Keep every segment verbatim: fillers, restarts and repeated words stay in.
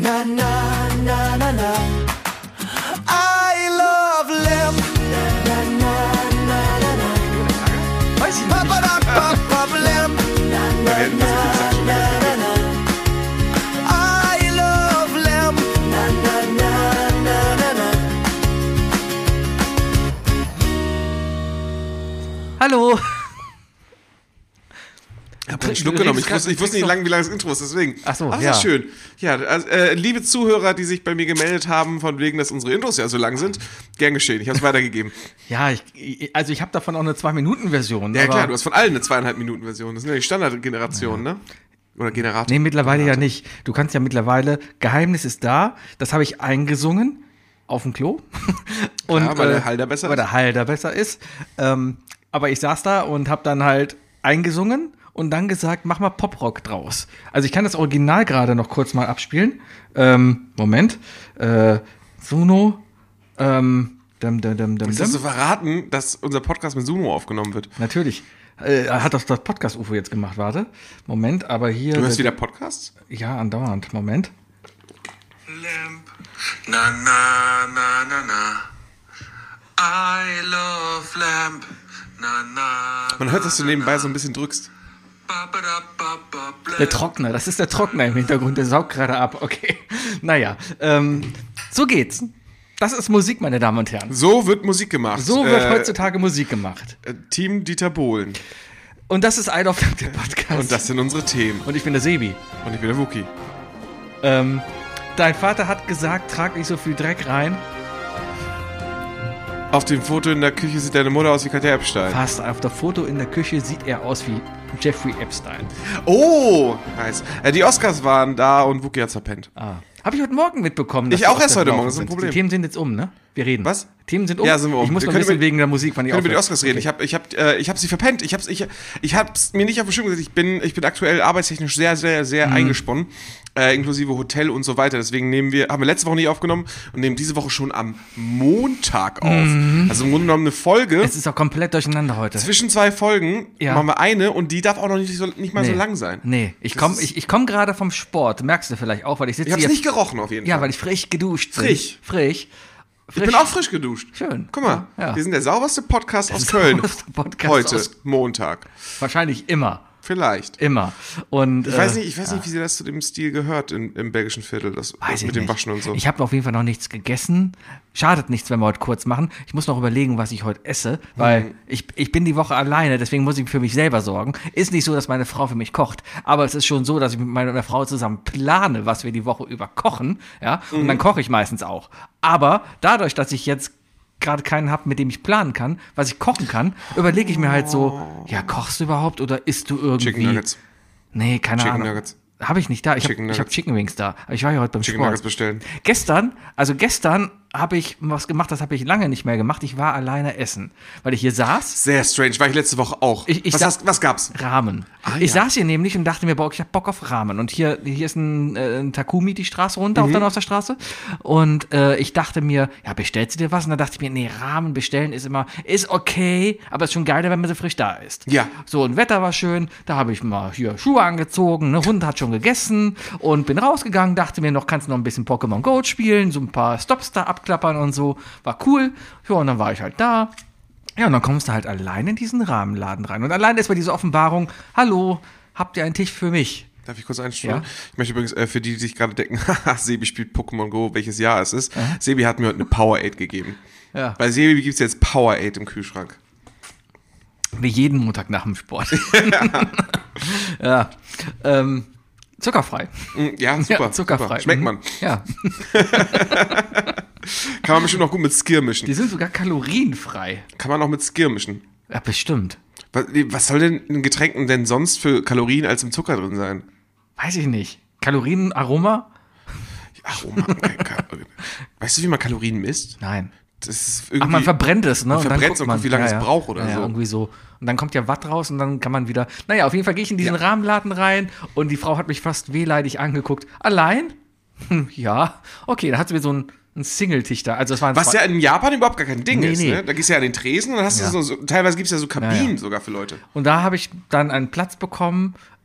Na, na, na, na, na. I love lamb. Na, na, na, na, na. Weiß ich nicht. Papa, da, papa, lamb. Na, na, na, na, na, na. I love lamb. Na, na, na, na, na, na. Hallo. Ich habe einen Schluck genommen. Ich wusste, ich wusste nicht lang, wie lange das Intro ist, deswegen. Ach so, Ach, das ja. ist schön. Ja, also, äh, liebe Zuhörer, die sich bei mir gemeldet haben, von wegen, dass unsere Intros ja so lang sind, gern geschehen. Ich habe es weitergegeben. Ja, ich, also ich habe davon auch eine zwei-Minuten-Version. Ja, aber klar, du hast von allen eine zweieinhalb Minuten Version. Das sind ja die Standardgenerationen, ja. Ne? Oder Generator. Nee, mittlerweile Generator. ja nicht. Du kannst ja mittlerweile, Geheimnis ist da, das habe ich eingesungen auf dem Klo. Und, Klar, weil äh, der Hall da besser weil ist. der Hall da besser ist. Ähm, aber ich saß da und habe dann halt eingesungen und dann gesagt, mach mal Poprock draus. Also ich kann das Original gerade noch kurz mal abspielen. Ähm, Moment. Äh, Suno. Ähm, dum, dum, dum, dum, Ist das so verraten, dass unser Podcast mit Suno aufgenommen wird? Natürlich. Äh, hat das, das Podcast-U F O jetzt gemacht, warte. Moment, aber hier. Du hörst wieder Podcasts? Ja, andauernd. Moment. Lamp. Na na na na na. I love lamp. Na na. Man hört, dass du nebenbei so ein bisschen drückst. Ba, ba, da, ba, ba, blam. Der Trockner, das ist der Trockner im Hintergrund, der saugt gerade ab. Okay. Naja, ähm, so geht's. Das ist Musik, meine Damen und Herren. So wird Musik gemacht. So wird äh, heutzutage Musik gemacht. äh, Team Dieter Bohlen. Und das ist I Love Lamp, der Podcast. Und das sind unsere Themen. Und ich bin der Sebi. Und ich bin der Wookie. Ähm, dein Vater hat gesagt, trag nicht so viel Dreck rein. Auf dem Foto in der Küche sieht deine Mutter aus wie Katja Epstein. Fast. Auf der Foto in der Küche sieht er aus wie Jeffrey Epstein. Oh, heiß. Äh, die Oscars waren da und Wookie hat's verpennt. Ah. Habe ich heute Morgen mitbekommen. dass Ich die auch erst Oscars heute gelaufen Morgen, das ist ein sind. Problem. Die Themen sind jetzt um, ne? Wir reden. Was? Themen sind um? Ja, sind wir um. Ich muss Wir noch können ein bisschen über- wegen der Musik, wann die Ich kann über die aufhört. Oscars reden. Ich habe ich hab, äh, ich hab sie verpennt. Ich hab's, ich, ich hab's mir nicht auf dem Schirm gesetzt. Ich bin, ich bin aktuell arbeitstechnisch sehr, sehr, sehr Mhm. eingesponnen. Äh, inklusive Hotel und so weiter. Deswegen nehmen wir, haben wir letzte Woche nicht aufgenommen und nehmen diese Woche schon am Montag auf. Also im Grunde genommen eine Folge. Es ist auch komplett durcheinander heute. Zwischen zwei Folgen Ja. machen wir eine und die darf auch noch nicht, so, nicht mal so Nee. lang sein. Nee, ich Das komme ist- ich, ich komm gerade vom Sport. Merkst du vielleicht auch, weil ich sitze Ich hab's hier. nicht gerochen auf jeden ja, Fall. weil ich frisch geduscht bin. Frisch. Frisch. Ich bin auch frisch geduscht. Schön. Guck mal, Ja. wir sind der sauberste Podcast aus Der Köln. sauberste Podcast Heute, aus- Montag. Wahrscheinlich immer. Vielleicht. Immer. Und, Ich weiß nicht, ich weiß nicht, wie sie das zu dem Stil gehört in, im belgischen Viertel, das, das Weiß ich mit dem nicht. Waschen und so. Ich habe auf jeden Fall noch nichts gegessen. Schadet nichts, wenn wir heute kurz machen. Ich muss noch überlegen, was ich heute esse, weil Mhm. ich, ich bin die Woche alleine, deswegen muss ich für mich selber sorgen. Ist nicht so, dass meine Frau für mich kocht, aber es ist schon so, dass ich mit meiner Frau zusammen plane, was wir die Woche über kochen, ja, und Mhm. dann koche ich meistens auch. Aber dadurch, dass ich jetzt gerade keinen habe, mit dem ich planen kann, was ich kochen kann, überlege ich mir halt so, ja, kochst du überhaupt oder isst du irgendwie? Chicken Nuggets. Nee, keine Chicken Ahnung. Nuggets. Habe ich nicht da. Ich habe Chicken hab Nuggets. Chicken Wings da. Aber ich war ja heute beim Chicken Sport. Nuggets bestellen. Gestern, also gestern habe ich was gemacht, das habe ich lange nicht mehr gemacht. Ich war alleine essen, weil ich hier saß. Sehr strange, war ich letzte Woche auch. Ich- ich was, sag- hast, was gab's? Ramen. Ah, ich ja. saß hier nämlich und dachte mir, boah, ich hab Bock auf Ramen. Und hier, hier ist ein, äh, ein Takumi die Straße runter, Mhm. auf dann aus der Straße. Und äh, ich dachte mir, ja, bestellst du dir was? Und dann dachte ich mir, nee, Ramen bestellen ist immer, ist okay, aber ist schon geiler, wenn man so frisch da ist. Ja. So, und Wetter war schön, da habe ich mal hier Schuhe angezogen, ne, Hund hat schon gegessen und bin rausgegangen, dachte mir noch, kannst du noch ein bisschen Pokémon Go spielen, so ein paar Stops da abklappern und so. War cool. Ja, und dann war ich halt da. Ja, und dann kommst du halt allein in diesen Rahmenladen rein. Und allein ist bei dieser Offenbarung, hallo, habt ihr einen Tisch für mich? Darf ich kurz einstellen? Ja. Ich möchte übrigens, äh, für die, die sich gerade denken, haha, Sebi spielt Pokémon Go, welches Jahr es ist. Sebi hat mir heute eine Powerade gegeben. Ja. Bei Sebi gibt's jetzt Powerade im Kühlschrank. Wie jeden Montag nach dem Sport. ja. Ähm, zuckerfrei. Mm, Ja, super. Ja, zuckerfrei. Super. Schmeckt Mhm. man. Ja. Kann man bestimmt auch gut mit Skir mischen. Die sind sogar kalorienfrei. Kann man auch mit Skir mischen. Ja, bestimmt. Was, was soll denn in Getränken denn sonst für Kalorien als im Zucker drin sein? Weiß ich nicht. Kalorien, Aroma? Aroma. Weißt du, wie man Kalorien misst? Nein. Das ist irgendwie, Ach, man verbrennt es, ne? man Und dann verbrennt's guckt und guckt, wie lange ja, es ja. braucht oder ja, ja, so. irgendwie so. Und dann kommt ja Watt raus und dann kann man wieder. Naja, auf jeden Fall gehe ich in diesen Rahmenladen rein und die Frau hat mich fast wehleidig angeguckt. Allein? Hm, ja. Okay, da hat sie mir so ein, ein Single-Tisch da. Also das war ein Was zwei- ja in Japan überhaupt gar kein Ding Nee, ist. nee. Ne? Da gehst du ja an den Tresen und dann hast Ja. du so, so, teilweise gibt es ja so Kabinen Ja, ja. sogar für Leute. Und da habe ich dann einen Platz bekommen,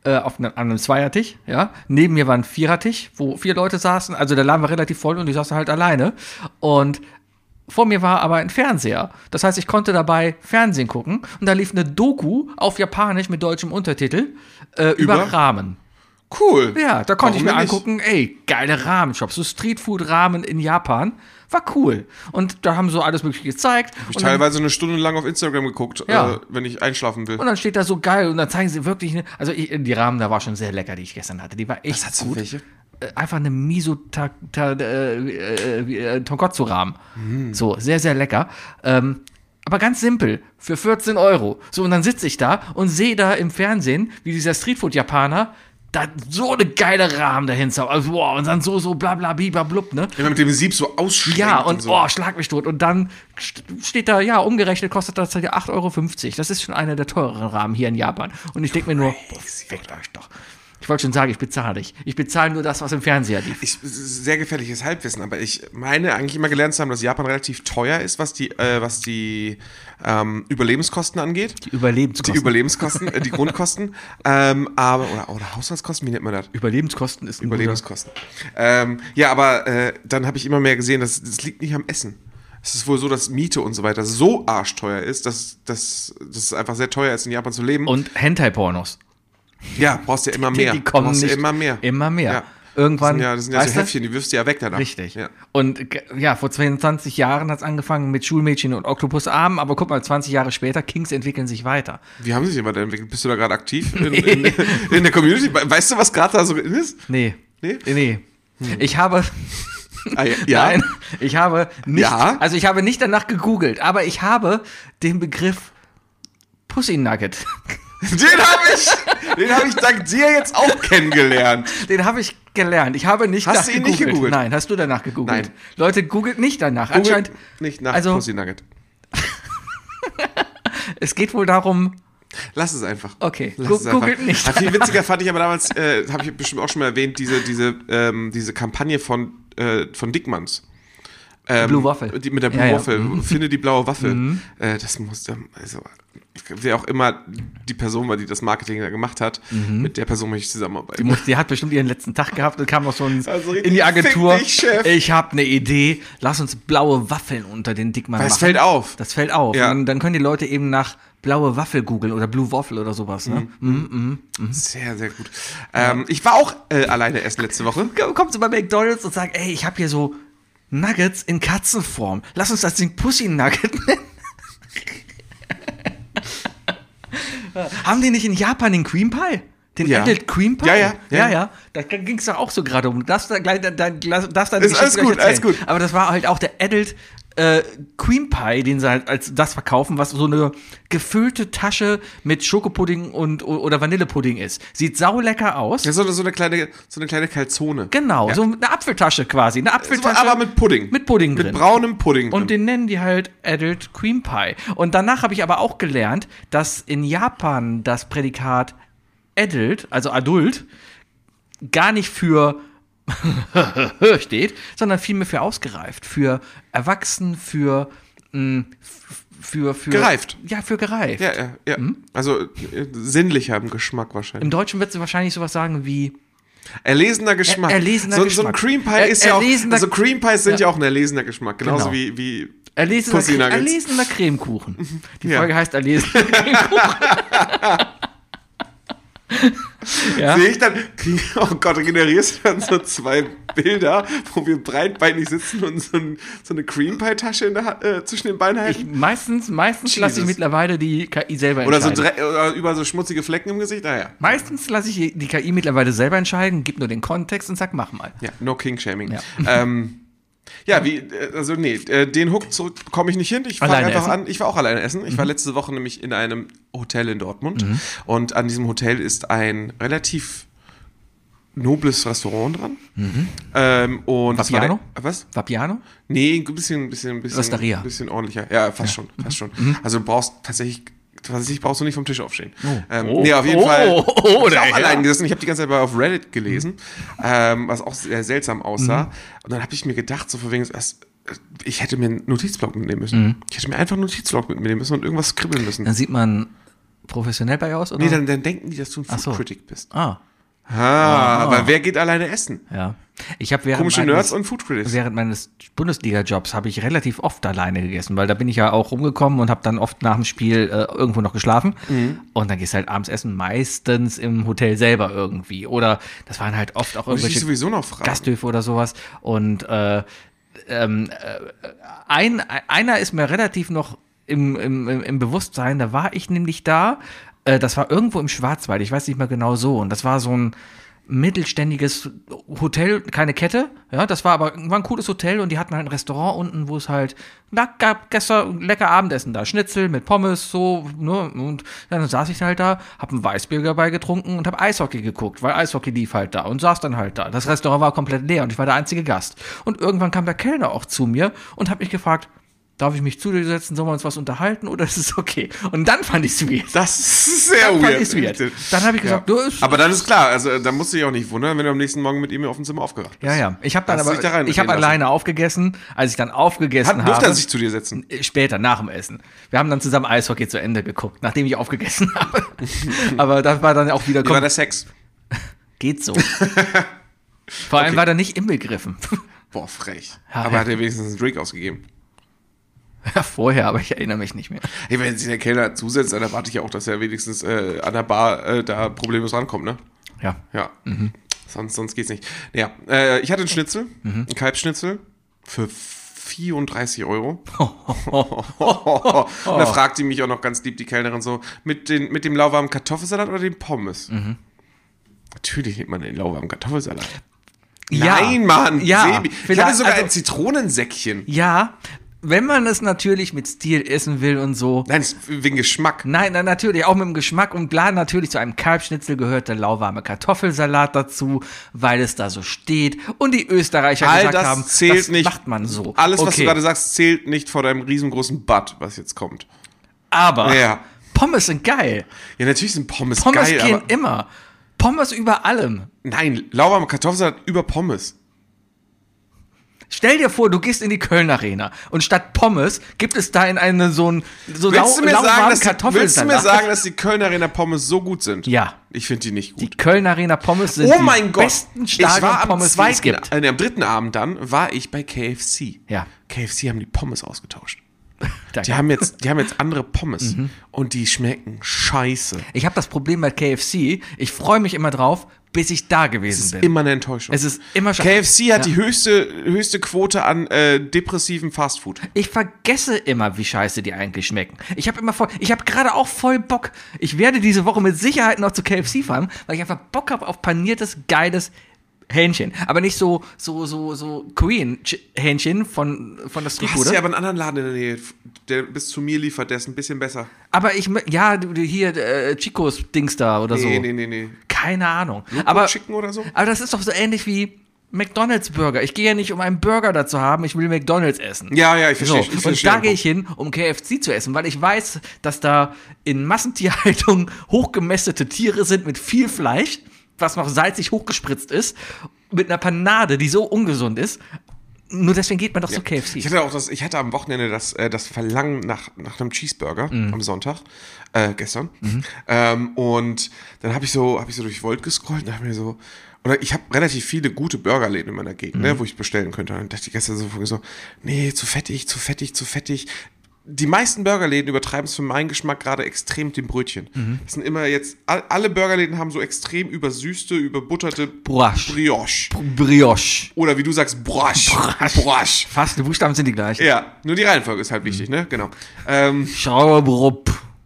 äh, auf einem, an einem Zweiertisch, ja. Neben mir war ein Vierertisch, wo vier Leute saßen. Also der Laden war relativ voll und ich saß halt alleine. Und vor mir war aber ein Fernseher. Das heißt, ich konnte dabei Fernsehen gucken. Und da lief eine Doku auf Japanisch mit deutschem Untertitel äh, über? über Ramen. Cool. Ja, da konnte Warum ich mir denn nicht? angucken, ey, geile Ramen-Shops, so Streetfood-Ramen in Japan. War cool. Und da haben so alles Mögliche gezeigt. Hab ich Und dann- teilweise eine Stunde lang auf Instagram geguckt, Ja. äh, wenn ich einschlafen will. Und dann steht da so geil und dann zeigen sie wirklich, ne, also ich, die Ramen, da war schon sehr lecker, die ich gestern hatte. Die war echt Was hat's für gut. welche? Äh, Einfach eine Miso ta, ta, äh, äh, äh, Tonkotsu-Ramen. So, sehr, sehr lecker. Ähm, aber ganz simpel, für vierzehn Euro. So, und dann sitze ich da und sehe da im Fernsehen, wie dieser Streetfood-Japaner da so eine geile Rahmen dahin zaubert. Also, wow, und dann so, so bla bla bla blub, ne? Immer mit dem Sieb so ausschlägt. Ja, und so. oh, schlag mich tot. Und dann st- steht da, ja, umgerechnet kostet das ja acht Euro fünfzig. Das ist schon einer der teureren Rahmen hier in Japan. Und ich denke mir nur, boah, fickt euch doch. Ich wollte schon sagen, ich bezahle dich. Ich bezahle nur das, was im Fernseher lief. Ich, sehr gefährliches Halbwissen, aber ich meine eigentlich immer gelernt zu haben, dass Japan relativ teuer ist, was die, äh, was die ähm, Überlebenskosten angeht. Die Überlebenskosten. Die Überlebenskosten, äh, die Grundkosten. Ähm, aber, oder, oder Haushaltskosten, wie nennt man das? Überlebenskosten ist ein Überlebenskosten. Ähm, ja, aber äh, dann habe ich immer mehr gesehen, dass das liegt nicht am Essen. Es ist wohl so, dass Miete und so weiter so arschteuer ist, dass, dass, dass es einfach sehr teuer ist, in Japan zu leben. Und Hentai-Pornos. Ja, brauchst ja immer mehr. Die kommen brauchst nicht. Ja immer mehr. Immer mehr. Ja. Irgendwann. Das sind ja, das sind ja weißt so du? Häppchen, die wirfst du ja weg danach. Richtig. Ja. Und ge- ja, vor zweiundzwanzig Jahren hat es angefangen mit Schulmädchen und Oktopusarmen, aber guck mal, zwanzig Jahre später, Kings entwickeln sich weiter. Wie haben sie sich aber denn entwickelt? Bist du da gerade aktiv in, in, in der Community? Weißt du, was gerade da so ist? Nee. Nee? Nee. Ich habe. Ah, ja. ja. Nein, ich habe nicht. Ja? Also ich habe nicht danach gegoogelt, aber ich habe den Begriff Pussy Nugget. Den habe ich, den habe ich dank dir jetzt auch kennengelernt. Den habe ich gelernt. Ich habe nicht Hast du ihn nicht gegoogelt? Nein, hast du danach gegoogelt? Nein. Leute, googelt nicht danach. Google Anscheinend. nicht nach also- Pussy Nugget. Es geht wohl darum. Lass es einfach. Okay, Lass gu- es einfach. googelt nicht. Ah, viel witziger fand ich aber damals, äh, habe ich bestimmt auch schon mal erwähnt, diese, diese, ähm, diese Kampagne von, äh, von Dickmanns. Ähm, Blue Waffle. Die, mit der Blue Ja, ja. Waffle. Mhm. Finde die blaue Waffel. Äh, das muss, also, wer auch immer die Person war, die das Marketing da gemacht hat, mit der Person möchte ich Die, zusammenarbeiten. muss, die hat bestimmt ihren letzten Tag gehabt und kam noch so ein, Also richtig, in die Agentur. fick dich, Chef. Ich habe eine Idee. Lass uns blaue Waffeln unter den Dickmann Weil machen. es fällt auf. Das fällt auf. Ja. Und dann, dann können die Leute eben nach blaue Waffel googeln oder Blue Waffle oder sowas. Ne? Mhm. Sehr, sehr gut. Ähm, ich war auch äh, alleine essen letzte Woche. Kommt zu bei McDonald's und sagt, ey, ich habe hier so Nuggets in Katzenform. Lass uns das Ding Pussy Nugget nennen. Haben die nicht in Japan den Cream Pie? Den Ja. Adult Cream Pie? Ja, ja, ja. ja. ja. Da ging es doch auch so gerade um. Du darfst da gleich, da, da, darfst deine Ist alles Geschichte gleich gut, alles erzählen. gut. Aber das war halt auch der Adult äh, Cream Pie, den sie halt als das verkaufen, was so eine gefüllte Tasche mit Schokopudding und oder Vanillepudding ist. Sieht saulecker aus. Ja, so, so eine kleine, so eine kleine Calzone. Genau, Ja. so eine Apfeltasche quasi. Eine Apfeltasche. Aber mit Pudding. Mit Pudding drin. Mit braunem Pudding drin. Und den nennen die halt Adult Cream Pie. Und danach habe ich aber auch gelernt, dass in Japan das Prädikat Adult, also Adult, gar nicht für steht, sondern vielmehr für ausgereift, für erwachsen, für mh, f- für für Gereift. Ja, für gereift. Ja, ja, ja. Also äh, sinnlicher im Geschmack wahrscheinlich. Im Deutschen wird sie wahrscheinlich sowas sagen wie Erlesener Geschmack. Er- erlesener so, Geschmack. So ein Cream Pie Er- ist ja auch, erlesener- also Cream Pies sind Ja. ja, auch ein erlesener Geschmack, genauso Genau. wie, wie erlesener, Pussy Cre- Nuggets. erlesener Cremekuchen. Die Ja. Folge heißt erlesener Cremekuchen. Ja? Sehe ich dann, oh Gott, generierst du dann so zwei Bilder, wo wir breitbeinig sitzen und so, ein, so eine Cream Pie Tasche in der, Ha- äh, zwischen den Beinen Ich, halten? meistens meistens lasse ich Jesus. mittlerweile die K I selber Oder so entscheiden. Dre oder über so schmutzige Flecken im Gesicht? Naja. Meistens lasse ich die K I mittlerweile selber entscheiden, gib nur den Kontext und sag, mach mal. Ja, no King Shaming. Ja. Ähm, ja, wie, äh, also nee, äh, den Hook zurück bekomme ich nicht hin. Ich fange Alleine einfach essen? an. Ich war auch alleine essen. Ich war letzte Woche nämlich in einem Hotel in Dortmund. Mhm. Und an diesem Hotel ist ein relativ nobles Restaurant dran. Ähm, und das war Vapiano? der, was? Vapiano? Nee, ein bisschen, bisschen, bisschen, Osteria. ein bisschen ordentlicher. Ja, fast schon, fast schon. Also du brauchst tatsächlich, tatsächlich brauchst du nicht vom Tisch aufstehen. Ähm, Oh. nee, auf jeden Oh, Fall. oh, oh, ich hab der auch Herr. allein gesessen. Ich habe die ganze Zeit mal auf Reddit gelesen, ähm, was auch sehr seltsam aussah. Und dann habe ich mir gedacht, so von wegen, es- ich hätte mir einen Notizblock mitnehmen müssen. Ich hätte mir einfach einen Notizblock mitnehmen müssen und irgendwas skribbeln müssen. Dann sieht man professionell bei aus? Oder? Nee, dann, dann denken die, dass du ein Ach so. Food Critic bist. Ah, Ah, aber wer geht alleine essen? ja. Ich habe während Komische meines- Nerds und Food Critics. Während meines Bundesliga-Jobs habe ich relativ oft alleine gegessen, weil da bin ich ja auch rumgekommen und habe dann oft nach dem Spiel äh, irgendwo noch geschlafen. Mhm. Und dann gehst du halt abends essen, meistens im Hotel selber irgendwie. Oder das waren halt oft auch Muss ich dich irgendwelche sowieso noch fragen. Gasthöfe oder sowas. Und äh, ähm, äh, ein, einer ist mir relativ noch im, im, im im Bewusstsein, da war ich nämlich da, äh, das war irgendwo im Schwarzwald, ich weiß nicht mehr genau so. Und das war so ein mittelständiges Hotel, keine Kette, ja, das war aber war ein cooles Hotel und die hatten halt ein Restaurant unten, wo es halt, da gab gestern lecker Abendessen da, Schnitzel mit Pommes, so, ne, und dann saß ich halt da, hab ein Weißbier dabei getrunken und hab Eishockey geguckt, weil Eishockey lief halt da und saß dann halt da. Das Restaurant war komplett leer und ich war der einzige Gast. Und irgendwann kam der Kellner auch zu mir und hat mich gefragt, darf ich mich zu dir setzen, sollen wir uns was unterhalten oder ist es okay? Und dann fand ich es weird. Das ist sehr Dann fand weird. ich's weird. Dann habe ich gesagt, Ja. du ist Aber dann ist klar, also da musst du dich auch nicht wundern, wenn du am nächsten Morgen mit ihm auf dem Zimmer aufgewacht bist. Ja, ja. Ich habe dann Hast du aber, dich da rein ich habe reden alleine aufgegessen. Als ich dann aufgegessen Hat, durfte habe, er sich zu dir setzen? äh, später nach dem Essen. Wir haben dann zusammen Eishockey zu Ende geguckt, nachdem ich aufgegessen habe. Aber das war dann auch wieder Wie war komm, der Sex? geht so. Vor allem Okay. war der nicht inbegriffen. Boah, frech. Ja, Aber ja. hat er wenigstens einen Drink ausgegeben? Ja, vorher, aber ich erinnere mich nicht mehr. Hey, wenn sich der Kellner zusetzt, dann erwarte ich auch, dass er wenigstens äh, an der Bar äh, da problemlos rankommt, ne? Ja. Ja. Sonst, sonst geht's nicht. Ja, äh, ich hatte einen Schnitzel, einen Kalbsschnitzel für vierunddreißig Euro. Und da fragt sie mich auch noch ganz lieb, die Kellnerin, so, mit, den, mit dem lauwarmen Kartoffelsalat oder dem Pommes? Natürlich nimmt man den lauwarmen Kartoffelsalat. Ja. Nein, Mann, Ja, Sebi. Ich vielleicht- hatte sogar also- ein Zitronensäckchen. Ja, wenn man es natürlich mit Stil essen will und so. Nein, das ist wegen Geschmack. Nein, nein, natürlich, auch mit dem Geschmack. Und klar, natürlich zu einem Kalbschnitzel gehört der lauwarme Kartoffelsalat dazu, weil es da so steht. Und die Österreicher All gesagt das haben, zählt das nicht. macht man so. Alles, was Okay. du gerade sagst, zählt nicht vor deinem riesengroßen Butt, was jetzt kommt. Aber Ja. Pommes sind geil. Ja, natürlich sind Pommes, Pommes geil, gehen aber immer. Pommes über allem. nein, lauwarmer Kartoffelsalat über Pommes. Stell dir vor, du gehst in die Köln Arena und statt Pommes gibt es da in eine so ein so Willst du, mir sagen, lauwarmen dass die, willst du Kartoffelsalat. mir sagen, dass die Kölner Arena Pommes so gut sind? Ja. Ich finde die nicht Die gut. Köln Arena Pommes sind Oh die mein Gott. besten Ich war am Stadion-Pommes, die es zweiten, gibt. äh, nee, am dritten Abend dann war ich bei K F C. Ja. K F C haben die Pommes ausgetauscht. Danke. Die haben jetzt, die haben jetzt andere Pommes und die schmecken scheiße. Ich habe das Problem bei K F C, ich freue mich immer drauf, bis ich da gewesen Es ist bin. immer eine Enttäuschung. Es ist immer K F C hat Ja. die höchste, höchste Quote an äh, depressiven Fastfood. Ich vergesse immer, wie scheiße die eigentlich schmecken. Ich habe immer voll, ich habe gerade auch voll Bock. Ich werde diese Woche mit Sicherheit noch zu K F C fahren, weil ich einfach Bock habe auf paniertes, geiles Hähnchen. Aber nicht so, so, so, so Korean-Hähnchen von, von der Du hast Streetbude. ja aber einen anderen Laden in der Nähe, der bis zu mir liefert, der ist ein bisschen besser. Aber ich, mö- ja, du- du hier, äh, Chicos Dings da oder so. Nee, nee, nee, nee. Keine Ahnung. Loco Aber, Chicken oder so? aber das ist doch so ähnlich wie McDonald's Burger. Ich gehe ja nicht, um einen Burger da zu haben, ich will McDonald's essen. Ja, ja, ich verstehe. So, ich und verstehe da den gehe Punkt. ich hin, um K F C zu essen, weil ich weiß, dass da in Massentierhaltung hochgemästete Tiere sind mit viel Fleisch, was noch salzig hochgespritzt ist, mit einer Panade, die so ungesund ist. Nur deswegen geht man doch zu K F C. Ich hatte auch das, ich hatte am Wochenende das, äh, das Verlangen nach, nach einem Cheeseburger Mhm. am Sonntag, äh, gestern. Ähm, und dann habe ich so, habe ich so durch Volt gescrollt und dachte mir so, oder ich habe relativ viele gute Burgerläden in meiner Gegend, Mhm. ne, wo ich bestellen könnte. Und dann dachte ich gestern so, so, nee, zu fettig, zu fettig, zu fettig. Die meisten Burgerläden übertreiben es für meinen Geschmack gerade extrem mit dem Brötchen. Mhm. Das sind immer jetzt, all, alle Burgerläden haben so extrem übersüßte, überbutterte Brioche. Brioche. Brioche. Oder wie du sagst, Broche. Broche. Fast, die Buchstaben sind die gleichen. Ja, nur die Reihenfolge ist halt wichtig, ne? Genau. Ähm, Schauerbrupp.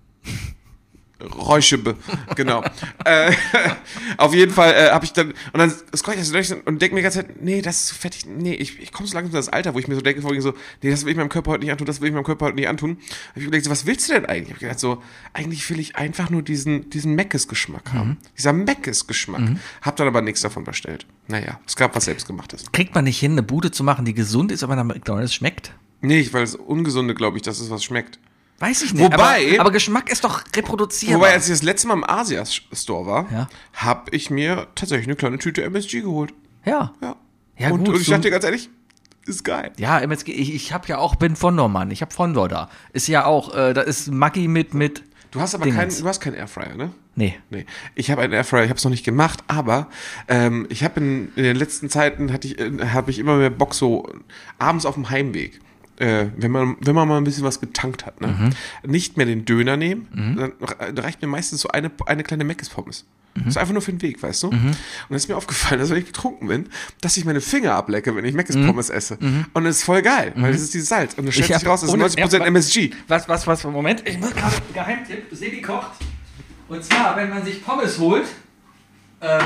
Räuschebe, genau. äh, auf jeden Fall äh, habe ich dann, und dann scroll ich das durch und denke mir die ganze Zeit, nee, das ist zu fettig, nee, ich, ich komme so langsam in das Alter, wo ich mir so denke, vorhin so, nee, das will ich meinem Körper heute nicht antun, das will ich meinem Körper heute nicht antun. Hab ich überlegt, so, was willst du denn eigentlich? Hab ich gedacht so, eigentlich will ich einfach nur diesen, diesen Meckes-Geschmack haben. Dieser Meckes-Geschmack. Hab dann aber nichts davon bestellt. Naja, es gab was Selbstgemachtes. Kriegt man nicht hin, eine Bude zu machen, die gesund ist, aber nach McDonald's schmeckt? Nee, weil das Ungesunde, glaube ich, das ist, was schmeckt. Weiß ich nicht. Wobei- aber, aber Geschmack ist doch reproduzierbar. Wobei, als ich das letzte Mal im Asia-Store war, Ja. habe ich mir tatsächlich eine kleine Tüte M S G geholt. ja. Ja. Ja, und, gut, und ich so- dachte ganz ehrlich, ist geil. Ja, M S G, ich, ich habe ja auch, bin Fondor, Mann. Ich habe Fondor da. Ist ja auch, äh, da ist Maggi mit, mit, Du hast aber keinen, Dingens. du hast keinen Airfryer, ne? Nee. Nee. Ich habe einen Airfryer, ich habe es noch nicht gemacht, aber ähm, ich habe in, in den letzten Zeiten hatte ich, äh, habe ich immer mehr Bock so abends auf dem Heimweg. Äh, wenn man wenn man mal ein bisschen was getankt hat, ne? Mhm. Nicht mehr den Döner nehmen, dann re- reicht mir meistens so eine, eine kleine Mc's-Pommes. Das ist einfach nur für den Weg, weißt du? Und dann ist mir aufgefallen, dass wenn ich betrunken bin, dass ich meine Finger ablecke, wenn ich Mc's-Pommes esse. Und das ist voll geil, weil das ist dieses Salz. Und das stellt Ich sich hab raus, das ist ohne- neunzig Prozent ja, M S G. Was, was, was, Moment, ich muss gerade Geheimtipp, Sebi kocht. Und zwar, wenn man sich Pommes holt, ähm,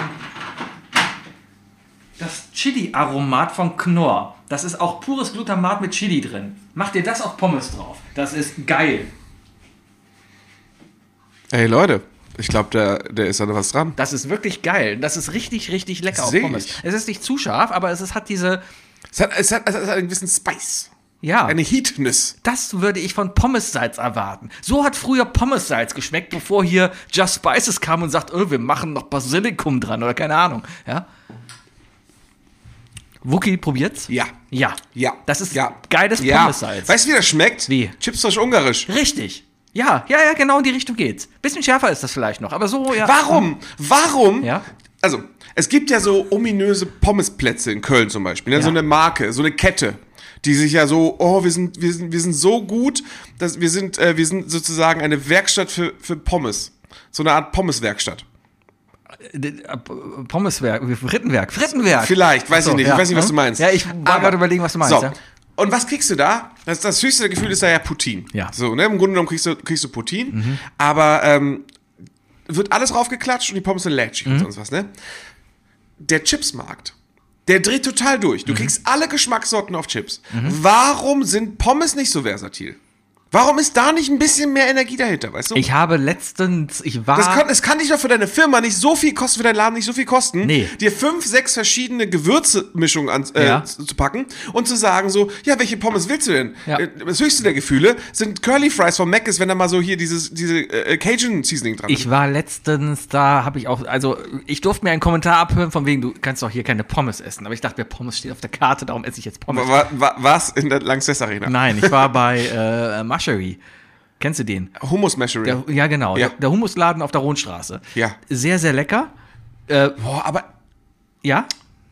das Chili-Aromat von Knorr, das ist auch pures Glutamat mit Chili drin. Macht ihr das auf Pommes drauf. Das ist geil. Ey Leute, ich glaube, der, der ist da noch was dran. Das ist wirklich geil. Das ist richtig, richtig lecker auf Seh Pommes. ich. Es ist nicht zu scharf, aber es ist, hat diese, Es hat, es, hat, es hat einen gewissen Spice. ja, Eine Heatness. das würde ich von Pommessalz erwarten. So hat früher Pommessalz geschmeckt, bevor hier Just Spices kam und sagt, oh, wir machen noch Basilikum dran oder keine Ahnung. Ja. Wookie, probiert's? Ja. Ja. Ja. Das ist ja. geiles ja. Pommessalz. Weißt du, wie das schmeckt? Wie? Chips durch Ungarisch. Richtig. Ja, ja, ja, genau in die Richtung geht's. Bisschen schärfer ist das vielleicht noch, aber so, ja. Warum? Warum? Ja. Also, es gibt ja so ominöse Pommesplätze in Köln zum Beispiel. Ne? Ja. So eine Marke, so eine Kette, die sich ja so, oh, wir sind, wir sind, wir sind so gut, dass wir sind, äh, wir sind sozusagen eine Werkstatt für, für Pommes. So eine Art Pommeswerkstatt. Pommeswerk, Frittenwerk, Frittenwerk. Vielleicht, weiß Ach so, ich nicht. ja. Ich weiß nicht, was du meinst. Ja, ich war Aber- gerade überlegen, was du meinst. So. Ja. Und was kriegst du da? Das, das höchste Gefühl ist da ja Poutine. Ja. So, ne? Im Grunde genommen kriegst du, kriegst du Poutine, aber ähm, wird alles raufgeklatscht und die Pommes sind lätschig und sonst was, ne? Der Chipsmarkt, der dreht total durch. Du kriegst alle Geschmackssorten auf Chips. Warum sind Pommes nicht so versatil? Warum ist da nicht ein bisschen mehr Energie dahinter, weißt du? Ich habe letztens, ich war. Das kann, es kann nicht doch für deine Firma nicht so viel kosten, für deinen Laden nicht so viel kosten, Nee. dir fünf, sechs verschiedene Gewürzmischungen an, äh, Ja. zu, zu packen und zu sagen so, ja, welche Pommes willst du denn? Ja. Äh, Das höchste der Gefühle sind Curly Fries von Mc's, wenn da mal so hier dieses diese äh, Cajun Seasoning dran ist. Ich war letztens da, habe ich auch, also ich durfte mir einen Kommentar abhören, von wegen, du kannst doch hier keine Pommes essen. Aber ich dachte mir, Pommes steht auf der Karte, darum esse ich jetzt Pommes. Wa- wa- Was in der Lanxess Arena? Nein, ich war bei äh, Maschery. Kennst du den? Hummus Mashery. Der, ja, genau. Ja. Der, der Hummusladen auf der Rohnstraße. Ja. Sehr, sehr lecker. Äh, Boah, aber ja?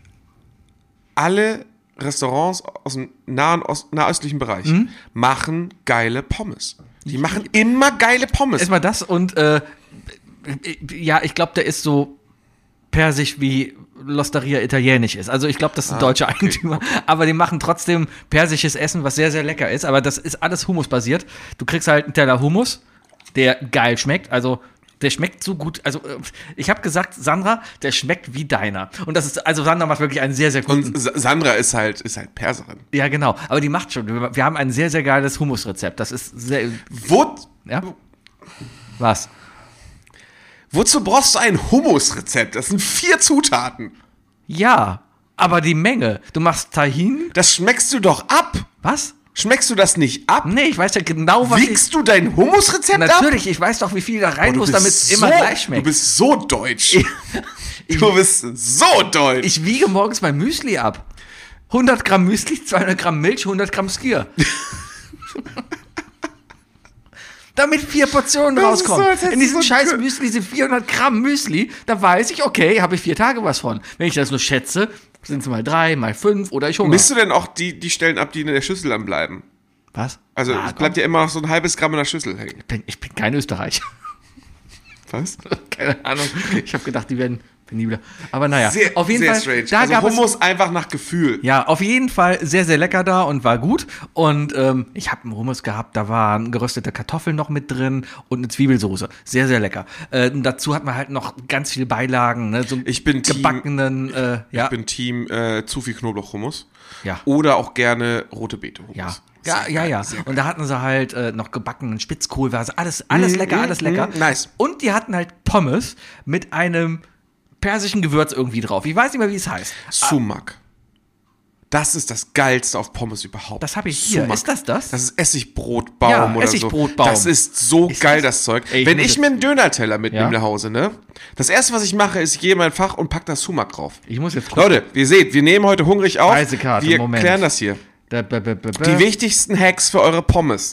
alle Restaurants aus dem nahen Ost, nahöstlichen Bereich Mhm. machen geile Pommes. Die machen immer geile Pommes. Erstmal das und äh, ja, ich glaube, der ist so persisch wie L'Osteria italienisch ist. Also ich glaube, das sind deutsche Eigentümer, aber die machen trotzdem persisches Essen, was sehr, sehr lecker ist. Aber das ist alles Hummus-basiert. Du kriegst halt einen Teller Hummus, der geil schmeckt. Also der schmeckt so gut. Also äh, ich habe gesagt, Sandra, der schmeckt wie deiner. Und das ist, also Sandra macht wirklich einen sehr, sehr guten. Und Sa- Sandra ist halt, ist halt Perserin. Ja, genau. Aber die macht schon. Wir, wir haben ein sehr, sehr geiles Hummus-Rezept. Das ist sehr. Wo, Ja? Was? wozu brauchst du ein Hummus-Rezept? Das sind vier Zutaten. Ja, aber die Menge. Du machst Tahin. Das schmeckst du doch ab. Was? Schmeckst du das nicht ab? Nee, ich weiß ja genau, was Wiegst du dein Hummus-Rezept ich... ab? Natürlich, ich weiß doch, wie viel da rein Du muss, bist damit es so, immer gleich Du schmeckt. bist so deutsch. du bist so deutsch. Ich wiege morgens mein Müsli ab. hundert Gramm Müsli, zweihundert Gramm Milch, hundert Gramm Skier. Damit vier Portionen Das ist so, rauskommen. als hättest In du diesem so scheiß ein- Müsli sind vierhundert Gramm Müsli. Da weiß ich, okay, habe ich vier Tage was von. Wenn ich das nur schätze, sind es mal drei, mal fünf oder ich hungere. Misst du denn auch die, die Stellen ab, die in der Schüssel dann bleiben? Was? Also Ah, es bleibt ja immer noch so ein halbes Gramm in der Schüssel hängen. Ich bin, ich bin kein Österreicher. Was? Keine Ahnung. Ich habe gedacht, die werden penibler. Aber naja, Sehr, auf jeden sehr Fall. strange. Da also gab es Hummus einfach nach Gefühl. Ja, auf jeden Fall sehr, sehr lecker da und war gut. Und ähm, ich habe einen Hummus gehabt, da waren geröstete Kartoffeln noch mit drin und eine Zwiebelsoße. Sehr, sehr lecker. Äh, und dazu hat man halt noch ganz viele Beilagen, ne? So Ich bin Team- gebackenen, äh, ja. Ich bin Team äh, zu viel Knoblauch-Hummus. Ja. Oder auch gerne rote Beete-Hummus. Ja. Ja, Sehr ja, geil, ja. sehr geil. Und da hatten sie halt äh, noch gebackenen Spitzkohl, war also alles, alles lecker, alles lecker. mm, nice. Und die hatten halt Pommes mit einem persischen Gewürz irgendwie drauf. Ich weiß nicht mehr, wie es heißt. Sumak. Das ist das Geilste auf Pommes überhaupt. Das habe ich hier. Sumak. Ist das das? Das ist Essigbrotbaum Ja, oder Essigbrotbaum. so. Das ist so Ist geil, das- das, Zeug. Ey, ich Wenn muss ich jetzt- mir einen Döner-Teller mitnehme Ja. nach Hause, ne? Das erste, was ich mache, ist, ich gehe in mein Fach und pack das Sumak drauf. Ich muss jetzt gucken. Leute, ihr seht, wir nehmen heute hungrig auf. Speisekarte, wir Moment. klären das hier. Da, ba, ba, ba, ba. Die wichtigsten Hacks für eure Pommes.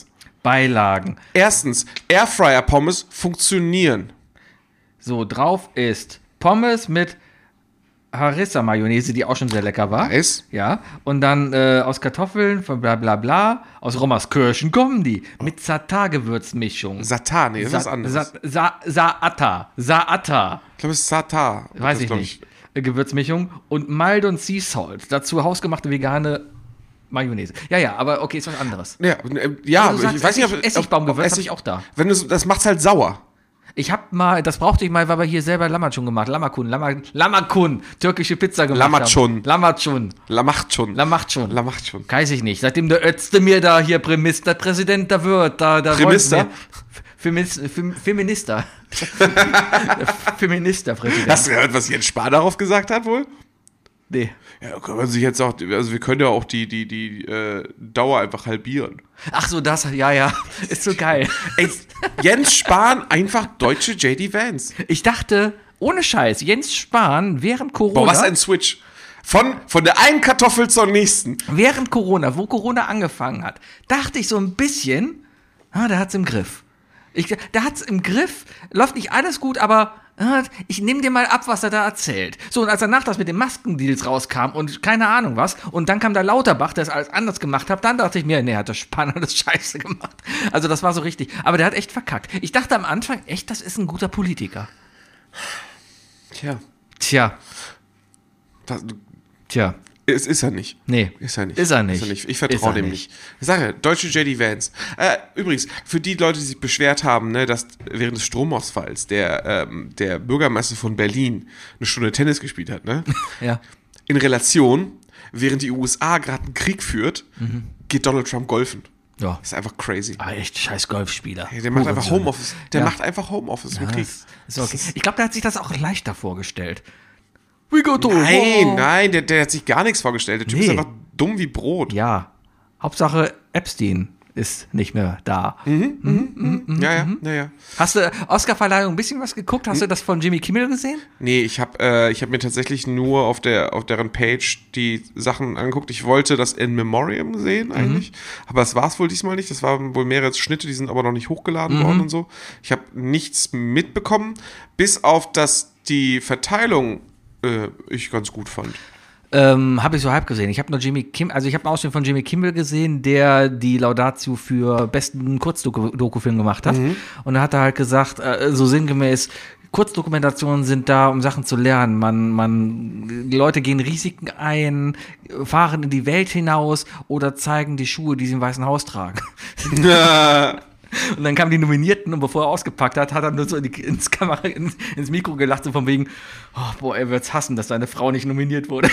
Beilagen. Erstens, Airfryer-Pommes funktionieren. So, drauf ist Pommes mit Harissa-Mayonnaise, die auch schon sehr lecker war. Nice. Ja, und dann äh, aus Kartoffeln, von bla bla bla, aus Rommerskirchen kommen die. Mit Satar-Gewürzmischung. Satan, nee, das ist was anderes. Sa Sa Saata. Saata. Ich glaube, es ist Satar. Weiß Das ich glaub nicht. Äh, Gewürzmischung. Und Mild und Sea Salt. Dazu hausgemachte vegane Mayonnaise. Ja, ja, aber okay, ist was anderes. Ja, äh, ja Also du aber ich sagst, weiß nicht, ob Essig- Essigbaumgewürz ob hab ich auch da. Wenn du, das macht's halt sauer. Ich hab mal, das brauchte ich mal, weil wir hier selber Lammatschun gemacht. Lammakun, Lamma- Lammakun, türkische Pizza gemacht Lammatschun. haben. Lammatschun. La macht schon. Lammatschun. La macht schon. Weiß ich nicht. Seitdem der Ötzte mir da hier Premister Präsident da wird, da, da Premister? wollen wir- Femis, Fem, Feminister. Feminister-Präsident. Hast du gehört, was Jens Spahn darauf gesagt hat wohl? Nee. Ja, da kann man sich jetzt auch, also wir können ja auch die, die, die äh, Dauer einfach halbieren. Ach so, das, ja, ja. Ist so geil. Ey, Jens Spahn einfach deutsche J D Vance. Ich dachte, ohne Scheiß, Jens Spahn während Corona. Boah, was ein Switch. Von, von der einen Kartoffel zur nächsten. Während Corona, wo Corona angefangen hat, dachte ich so ein bisschen, ah, der hat's im Griff. Ich, der hat's im Griff, läuft nicht alles gut, aber ah, ich nehme dir mal ab, was er da erzählt. So, und als danach das mit den Maskendeals rauskam und keine Ahnung was, und dann kam da Lauterbach, der es alles anders gemacht hat, dann dachte ich mir, nee, hat der Spahn alles scheiße gemacht. Also das war so richtig. Aber der hat echt verkackt. Ich dachte am Anfang, echt, das ist ein guter Politiker. Tja. Tja, Das, tja. es ist er nicht. Nee. Ist er nicht. Ist er nicht. Ich Ist vertraue er dem nicht. nicht. Ich sage, deutsche J D Vance. Äh, übrigens, für die Leute, die sich beschwert haben, ne, dass während des Stromausfalls der, ähm, der Bürgermeister von Berlin eine Stunde Tennis gespielt hat, ne? Ja. In Relation, während die U S A gerade einen Krieg führt, geht Donald Trump golfen. Ja. Das ist einfach crazy. Ah, echt scheiß Golfspieler. Hey, der macht einfach Hurensohn. Homeoffice. Der Ja. macht einfach Homeoffice im Ja, Krieg. das ist okay. Ich glaube, der hat sich das auch leichter vorgestellt. We go to Nein, war. nein, der, der hat sich gar nichts vorgestellt. Der Typ Nee. ist einfach dumm wie Brot. Ja. Hauptsache Epstein ist nicht mehr da. Mhm. Ja, ja, ja, ja. Hast du Oscarverleihung ein bisschen was geguckt? Hast du das von Jimmy Kimmel gesehen? Nee, ich habe äh, ich hab mir tatsächlich nur auf der auf deren Page die Sachen angeguckt. Ich wollte das In Memoriam sehen eigentlich, aber das war es wohl diesmal nicht. Das waren wohl mehrere Schnitte, die sind aber noch nicht hochgeladen worden und so. Ich habe nichts mitbekommen, bis auf dass die Verteilung äh, ich ganz gut fand. Ähm, habe ich so halb gesehen. Ich habe nur Jimmy Kimmel, also ich habe einen Ausschnitt von Jimmy Kimmel gesehen, der die Laudatio für besten Kurzdoku-Film gemacht hat. Und da hat er halt gesagt, äh, so sinngemäß, Kurzdokumentationen sind da, um Sachen zu lernen. Man, man, die Leute gehen Risiken ein, fahren in die Welt hinaus oder zeigen die Schuhe, die sie im Weißen Haus tragen. Und dann kamen die Nominierten und bevor er ausgepackt hat, hat er nur so in die, ins Kamera, ins, ins Mikro gelacht, so von wegen, oh, boah, er wird's hassen, dass seine Frau nicht nominiert wurde.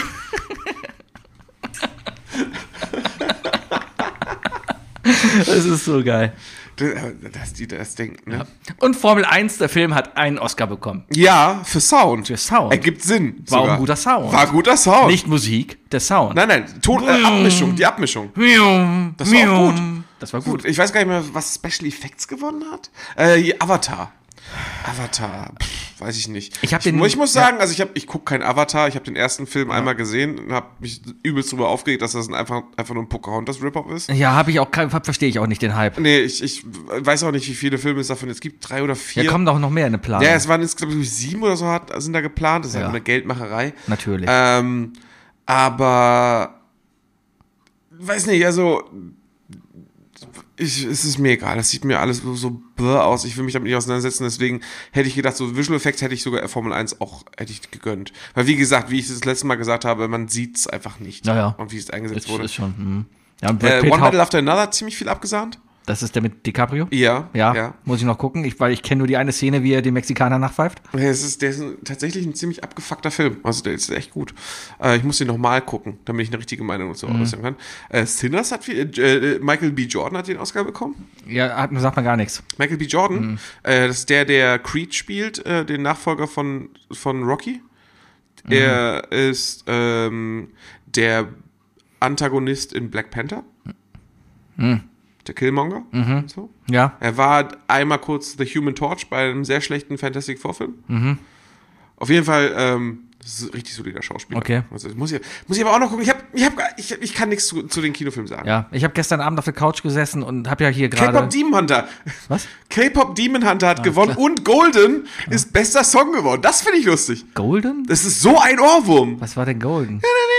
Das ist so geil. Dass die das denken, ne? Und Formel eins, der Film hat einen Oscar bekommen. Ja, für Sound. Für Sound. Ergibt Sinn. War auch sogar. ein guter Sound. War guter Sound. Nicht Musik, der Sound. Nein, nein, Ton, äh, Abmischung, die Abmischung. Das war auch gut. Das war gut. Ich weiß gar nicht mehr, was Special Effects gewonnen hat. Äh, hier, Avatar. Avatar, pff, weiß ich nicht. Ich hab den- mu- ich muss ja. sagen, also ich habe, ich gucke keinen Avatar. Ich habe den ersten Film einmal gesehen und habe mich übelst drüber aufgeregt, dass das ein einfach, einfach nur ein Pocahontas-Rip-Off ist. Ja, habe ich auch, kein- verstehe ich auch nicht den Hype. Nee, ich, ich weiß auch nicht, wie viele Filme es davon jetzt gibt. Drei oder vier. Da kommen doch noch mehr in eine Planung. Ja, es waren jetzt, glaube ich, sieben oder so hat, sind da geplant. Das ist Ja. halt eine Geldmacherei. Natürlich. Ähm, aber weiß nicht, also ich, es ist mir egal, das sieht mir alles so, so bläh aus, ich will mich damit nicht auseinandersetzen, deswegen hätte ich gedacht, so Visual Effects hätte ich sogar Formel eins auch, hätte ich gegönnt. Weil wie gesagt, wie ich das letzte Mal gesagt habe, man sieht es einfach nicht. Naja. Und wie es eingesetzt ist, wurde. ist schon. Hm. Ja, und Brad Äh, Pitt One hau- Battle After Another hat ziemlich viel abgesahnt. Das ist der mit DiCaprio? Ja, Ja, ja. muss ich noch gucken, ich, weil ich kenne nur die eine Szene, wie er den Mexikaner nachpfeift. Ja, es ist, der ist ein, tatsächlich ein ziemlich abgefuckter Film. Also der ist echt gut. Äh, ich muss den nochmal gucken, damit ich eine richtige Meinung dazu Mhm. äußern kann. Äh, Sinners hat viel, äh, Michael B. Jordan hat den Oscar bekommen. Ja, hat, sagt man gar nichts. Michael B. Jordan, Mhm. äh, das ist der, der Creed spielt, äh, den Nachfolger von, von Rocky. Mhm. Er ist ähm, der Antagonist in Black Panther. Mhm. Der Killmonger. So. Ja. Er war einmal kurz The Human Torch bei einem sehr schlechten Fantastic Four Film. Mhm. Auf jeden Fall, ähm, das ist ein richtig solider Schauspieler. Okay. Also, muss, ich, muss ich aber auch noch gucken. Ich, hab, ich, hab, ich, ich kann nichts zu, zu den Kinofilmen sagen. Ja, ich habe gestern Abend auf der Couch gesessen und habe ja hier gerade... K-Pop Demon Hunter. Was? K-Pop Demon Hunter hat Ah, gewonnen klar. und Golden ist bester Song geworden. Das finde ich lustig. Golden? Das ist so ein Ohrwurm. Was war denn Golden?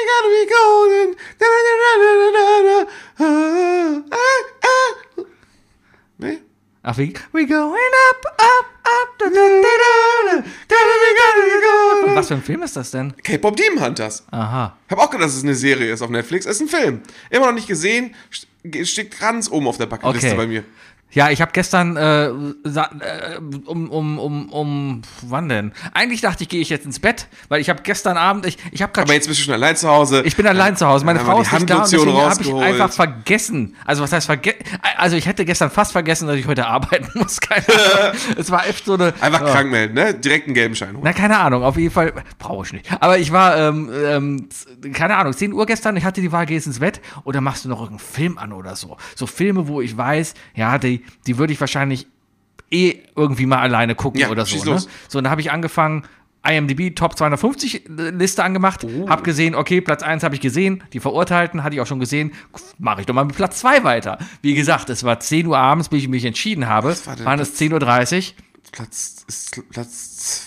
Nee? Ach, we, we going up, up, up. Da, da, da, da, da. Was für ein Film ist das denn? K-Pop Demon Hunters. Aha. Ich habe auch gedacht, dass es eine Serie ist auf Netflix. Es ist ein Film. Immer noch nicht gesehen. St- Steht ganz oben auf der Bucketliste Okay. bei mir. Ja, ich habe gestern äh, sa- äh, um, um, um, um, wann denn? Eigentlich dachte ich, gehe ich jetzt ins Bett, weil ich habe gestern Abend, ich, ich habe gerade... Aber jetzt bist du schon allein zu Hause. Ich bin allein zu Hause. Meine Dann Frau haben ist wir die nicht da und Handlotion deswegen habe ich rausgeholt. einfach vergessen. Also was heißt vergessen? Also ich hätte gestern fast vergessen, dass ich heute arbeiten muss. Keine Ahnung. Es war echt so eine... Einfach ja. krank melden, ne? Direkt einen gelben Schein holen. Na, keine Ahnung, auf jeden Fall, brauche ich nicht. Aber ich war, ähm, ähm, z- keine Ahnung, zehn Uhr gestern, ich hatte die Wahl, gehst ins Bett oder machst du noch irgendeinen Film an oder so. So Filme, wo ich weiß, ja, die, die würde ich wahrscheinlich eh irgendwie mal alleine gucken Ja, oder so. schieß Ne? los. So, und dann habe ich angefangen, I M D B Top zweihundertfünfzig Liste angemacht, Oh. hab gesehen, okay, Platz eins habe ich gesehen, die Verurteilten hatte ich auch schon gesehen, mache ich doch mal mit Platz zwei weiter. Wie gesagt, es war zehn Uhr abends, bis ich mich entschieden habe, Was war denn waren es zehn Uhr dreißig. Platz, ist Platz.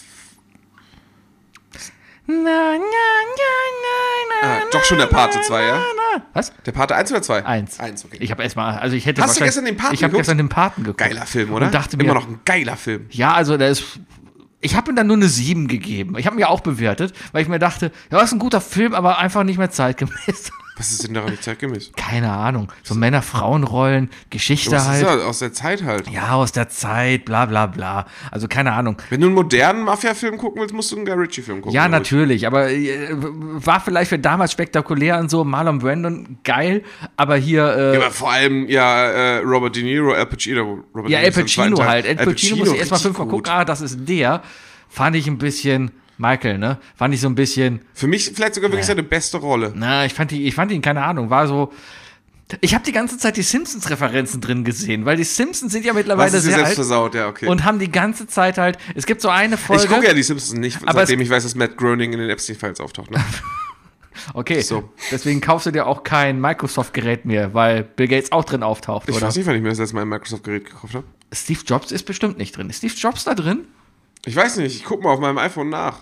Na, na, na, na, na, Ah, doch schon der Pate zwei, ja? Was? Der Pate eins oder zwei? Eins. Eins, okay. Ich habe erstmal, also ich hätte Hast du wahrscheinlich- gestern den Paten Ich habe geguckt? gestern den Paten geguckt. Geiler Film, oder? Und dachte mir, Immer noch ein geiler Film. ja, also der ist, ich habe ihm dann nur eine sieben gegeben. Ich habe mir auch bewertet, weil ich mir dachte, ja, das ist ein guter Film, aber einfach nicht mehr zeitgemäß. Was ist denn daran nicht zeitgemäß? Keine Ahnung. So Männer-Frauen-Rollen, Geschichte Das ist halt. ja aus der Zeit halt. Ja, aus der Zeit, bla bla bla. Also keine Ahnung. Wenn du einen modernen Mafia-Film gucken willst, musst du einen Guy Ritchie-Film gucken. Ja, glaub ich. natürlich, aber äh, war vielleicht für damals spektakulär und so, Marlon Brandon, geil, aber hier, äh, Ja, aber vor allem, ja, äh, Robert De Niro, Al Pacino. Robert ja, De El Niro ist im Pacino zweiten halt. Teil. El Pacino muss ich erstmal richtig fünfmal gut. gucken, ah, das ist der. Fand ich ein bisschen, Michael, ne? Fand ich so ein bisschen, Für mich vielleicht sogar wirklich seine beste Rolle. na, ich fand, die, ich fand ihn, keine Ahnung, war so. Ich habe die ganze Zeit die Simpsons-Referenzen drin gesehen, weil die Simpsons sind ja Was mittlerweile ist dir sehr selbst alt versaut, ja, okay. und haben die ganze Zeit halt, es gibt so eine Folge. Ich gucke ja die Simpsons nicht, Aber seitdem es- ich weiß, dass Matt Groening in den Epstein-Files auftaucht. Ne? Okay, So. deswegen kaufst du dir auch kein Microsoft-Gerät mehr, weil Bill Gates auch drin auftaucht, Ich oder? weiß nicht, wann ich mir das letzte Mal ein Microsoft-Gerät gekauft habe. Steve Jobs ist bestimmt nicht drin. Ist Steve Jobs da drin? Ich weiß nicht, ich gucke mal auf meinem iPhone nach.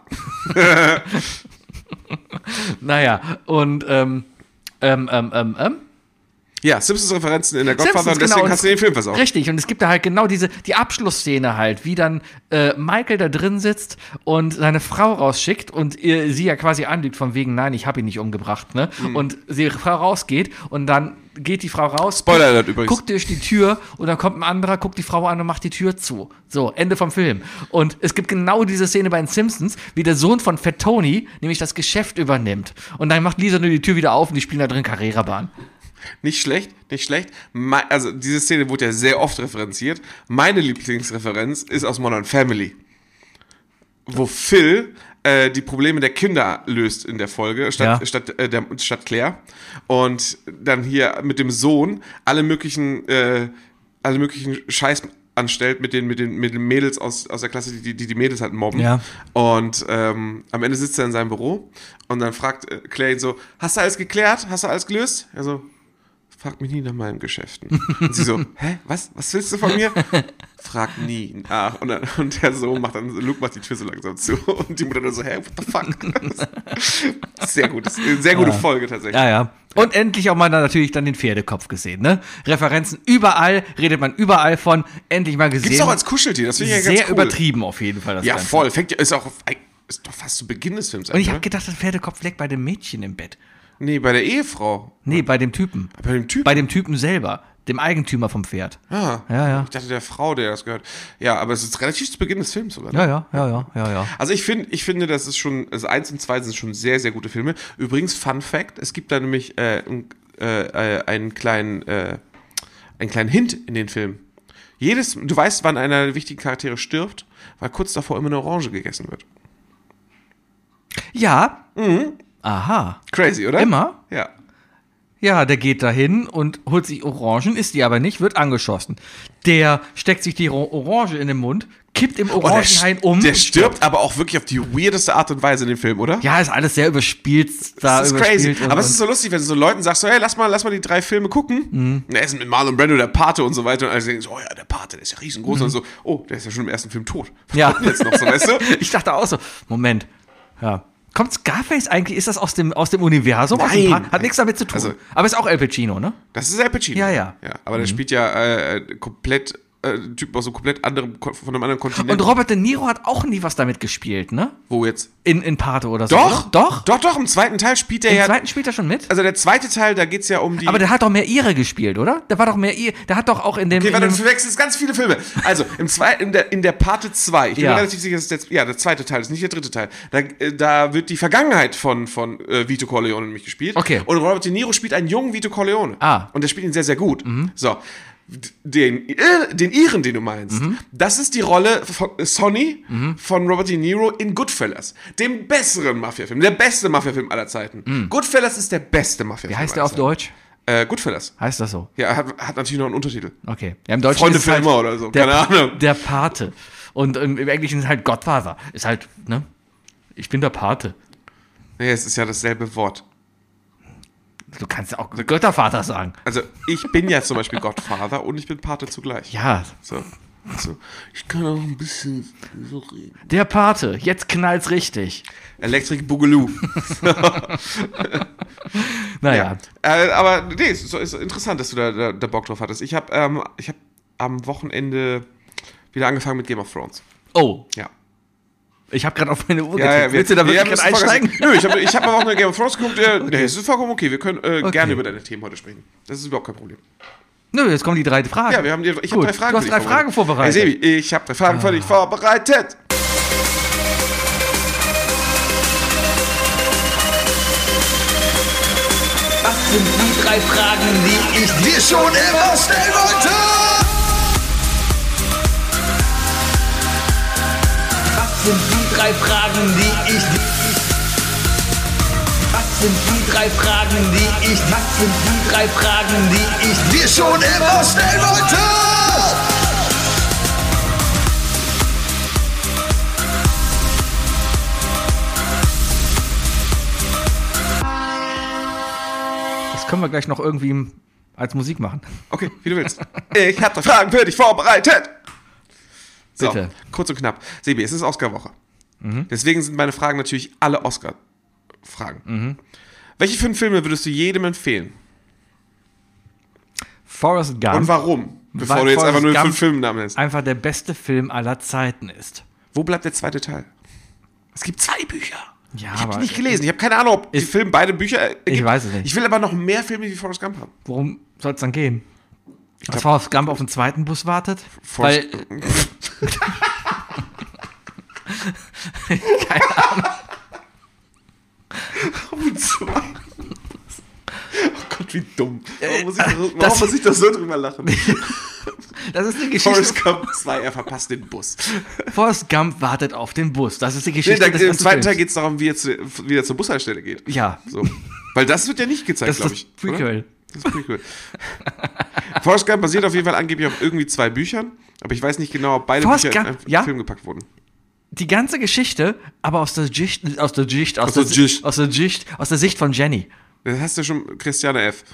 Naja, und ähm, ähm, ähm, ähm, ähm. Ja, Simpsons-Referenzen in der Godfather Simpsons, und deswegen genau. hast du den Film versaut. Richtig, und es gibt da halt genau diese, die Abschlussszene halt, wie dann äh, Michael da drin sitzt und seine Frau rausschickt und ihr, sie ja quasi anlügt von wegen, nein, ich habe ihn nicht umgebracht, ne? Mhm. Und die Frau rausgeht und dann geht die Frau raus, Spoiler Alert übrigens. guckt durch die Tür und dann kommt ein anderer, guckt die Frau an und macht die Tür zu. So, Ende vom Film. Und es gibt genau diese Szene bei den Simpsons, wie der Sohn von Fat Tony nämlich das Geschäft übernimmt. Und dann macht Lisa nur die Tür wieder auf und die spielen da drin Carrera-Bahn. Nicht schlecht, nicht schlecht. Me- also diese Szene wurde ja sehr oft referenziert. Meine Lieblingsreferenz ist aus Modern Family, wo Phil äh, die Probleme der Kinder löst in der Folge, statt, Ja. statt, äh, der, statt Claire. Und dann hier mit dem Sohn alle möglichen, äh, alle möglichen Scheiß anstellt mit den, mit den, mit den Mädels aus, aus der Klasse, die, die die Mädels halt mobben. Ja. Und ähm, am Ende sitzt er in seinem Büro und dann fragt äh, Claire ihn so, hast du alles geklärt? Hast du alles gelöst? Er so, frag mich nie nach meinen Geschäften. Und sie so, hä, was, was willst du von mir? Frag nie nach. Und, dann, und der Sohn macht dann, Luke macht die Tür so langsam zu und die Mutter dann so, hä, what the fuck? Sehr gut, das ist eine sehr gute Ja. Folge tatsächlich. Ja, ja. Und endlich auch mal dann natürlich dann den Pferdekopf gesehen, ne? Referenzen überall, redet man überall von, endlich mal gesehen. Gibt's auch als Kuscheltier, das finde ich ja sehr ganz cool. übertrieben auf jeden Fall. Das Ja, Ganze. voll. Fängt, ja- ist auch ist doch fast zu Beginn des Films. Und ich oder? habe gedacht, das Pferdekopf leckt bei dem Mädchen im Bett. Nee, bei der Ehefrau. Nee, bei dem Typen. Bei dem Typ. Bei dem Typen selber, dem Eigentümer vom Pferd. Ah, Ja, ja. Ich dachte, der Frau, der das gehört. Ja, aber es ist relativ zu Beginn des Films sogar. ne? Ja, ja, ja, ja, ja, ja. Also ich finde, ich finde, das ist schon, also eins und zwei sind schon sehr, sehr gute Filme. Übrigens, Fun Fact, es gibt da nämlich äh, ein- äh, äh, einen kleinen, äh, einen kleinen Hint in den Film. Jedes, du weißt, wann einer der wichtigen Charaktere stirbt, weil kurz davor immer eine Orange gegessen wird. Ja. Aha. Crazy, oder? Immer? Ja. Ja, der geht dahin und holt sich Orangen, isst die aber nicht, wird angeschossen. Der steckt sich die Ro- Orange in den Mund, kippt im Oh, der, Orangenhain um. der stirbt aber auch wirklich auf die weirdeste Art und Weise in dem Film, oder? Ja, ist alles sehr überspielt. Da Das ist crazy. überspielt und- Aber es ist so lustig, wenn du so Leuten sagst, so, hey, lass mal, lass mal die drei Filme gucken. Mhm. Und er ist mit Marlon Brando, der Pate und so weiter. Und alle denken so, oh ja, der Pate, der ist ja riesengroß. Und so, oh, der ist ja schon im ersten Film tot. Was Ja. kommt denn jetzt noch so, weißt du? Ich dachte auch so, Moment, ja. Kommt Scarface eigentlich, ist das aus dem, aus dem Universum? Aus dem Nein. Park? Hat nichts damit zu tun. Also- Aber ist auch Al Pacino, ne? Das ist Al Pacino. Ja, ja. ja aber der spielt ja äh, komplett, äh, ein Typ aus so komplett anderem, von einem anderen Kontinent. Und Robert De Niro hat auch nie was damit gespielt, ne? Wo jetzt? In, in Pate oder so. Doch, oder? Doch? Doch, doch, im zweiten Teil spielt er Im ja. zweiten spielt er schon mit? Also der zweite Teil, da geht's ja um die. Aber der hat doch mehr Ire gespielt, oder? Der war doch mehr Ire. Der hat doch auch in dem. Okay, in warte, dem du verwechselst ganz viele Filme. Also, im zwei, in, der, in der Parte zwei, ich bin Ja. mir relativ sicher, das ist der, ja, der zweite Teil, das ist nicht der dritte Teil. Da, äh, da wird die Vergangenheit von, von äh, Vito Corleone nämlich gespielt. Okay. Und Robert De Niro spielt einen jungen Vito Corleone. Ah. Und der spielt ihn sehr, sehr gut. So. Den, äh, den Iren, den du meinst, Mhm. das ist die Rolle von äh, Sonny von Robert De Niro in Goodfellas. Dem besseren Mafia-Film, der beste Mafia-Film aller Zeiten. Goodfellas ist der beste Mafia-Film. Wie heißt aller der auf Zeiten. Deutsch? Äh, Goodfellas. Heißt das so? Ja, hat, hat natürlich noch einen Untertitel. Okay. Ja, im Deutschen Freunde ist für es halt immer oder so, Der, keine Ahnung. Der Pate. Und im, im Englischen ist halt Godfather. Ist halt, ne? Ich bin der Pate. Nee, es ist ja dasselbe Wort. Du kannst ja auch Göttervater sagen. Also ich bin ja zum Beispiel Gottvater und ich bin Pate zugleich. Ja. So. So. Ich kann auch ein bisschen so reden. Der Pate. Jetzt knallt's richtig. Electric Boogaloo. Naja. Äh, aber nee, es ist, ist interessant, dass du da, da, da Bock drauf hattest. Ich habe ähm, ich hab am Wochenende wieder angefangen mit Game of Thrones. Oh. Ja. Ich habe gerade auf meine Uhr Ja, getippt. ja, wir, Willst du da wirklich ja, gerade wir müssen einsteigen? vergessen- Nö, ich habe ich hab am Wochenende Game of Thrones geguckt. Äh, Nee, es ist vollkommen okay. Wir können äh, Okay. gerne über deine Themen heute sprechen. Das ist überhaupt kein Problem. Nö, jetzt kommen die drei Fragen. Ja, wir haben die, ich habe Gut, drei Fragen du hast für drei dich Fragen vorbereitet. Hey Sebi, ich habe drei Fragen für dich vorbereitet. Was sind die drei Fragen, die ich dir schon immer stellen wollte? Was sind die drei Fragen, die ich Was sind die drei Fragen, die ich Was sind die drei Fragen, die ich dir schon immer stellen wollte? Das können wir gleich noch irgendwie als Musik machen. Okay, wie du willst. Ich habe drei Fragen für dich vorbereitet. So, Bitte. kurz und knapp. Sebi, es ist Oscar-Woche. Deswegen sind meine Fragen natürlich alle Oscar-Fragen. Welche fünf Filme würdest du jedem empfehlen? Forrest Gump. Und warum? Bevor Weil du jetzt Forrest einfach nur Gump fünf Filmnamen nennst. einfach der beste Film aller Zeiten ist. Wo bleibt der zweite Teil? Es gibt zwei Bücher. Ja, Ich habe aber die nicht gelesen. Ich habe keine Ahnung, ob die Ist- Filme beide Bücher ergibt. Ich weiß es nicht. Ich will aber noch mehr Filme wie Forrest Gump haben. worum soll es dann gehen? Dass Forrest Gump auf den zweiten Bus wartet? Forrest- Weil. Keine Ahnung. Oh Gott, wie dumm. Warum muss ich, Äh, warum das- muss ich das so drüber lachen? Das ist die Geschichte. Forrest Gump zwei, er verpasst den Bus. Forrest Gump wartet auf den Bus. Das ist die Nee, Geschichte da, des Im ersten zweiten Teil Films. geht es darum, wie er, zu, wie er zur Bushaltestelle geht. Ja. So. Weil das wird ja nicht gezeigt, Das ist glaube das ich. oder? Prequel. Das ist Prequel. Forrest Gump basiert auf jeden Fall angeblich auf irgendwie zwei Büchern, aber ich weiß nicht genau, ob beide Forrest Bücher in Gump, einen ja? Film gepackt wurden. Die ganze Geschichte, aber aus der Sicht, aus der Sicht, aus, Aus der, der Sicht. aus der Sicht, aus der Sicht von Jenny. Das hast du schon Christiane F.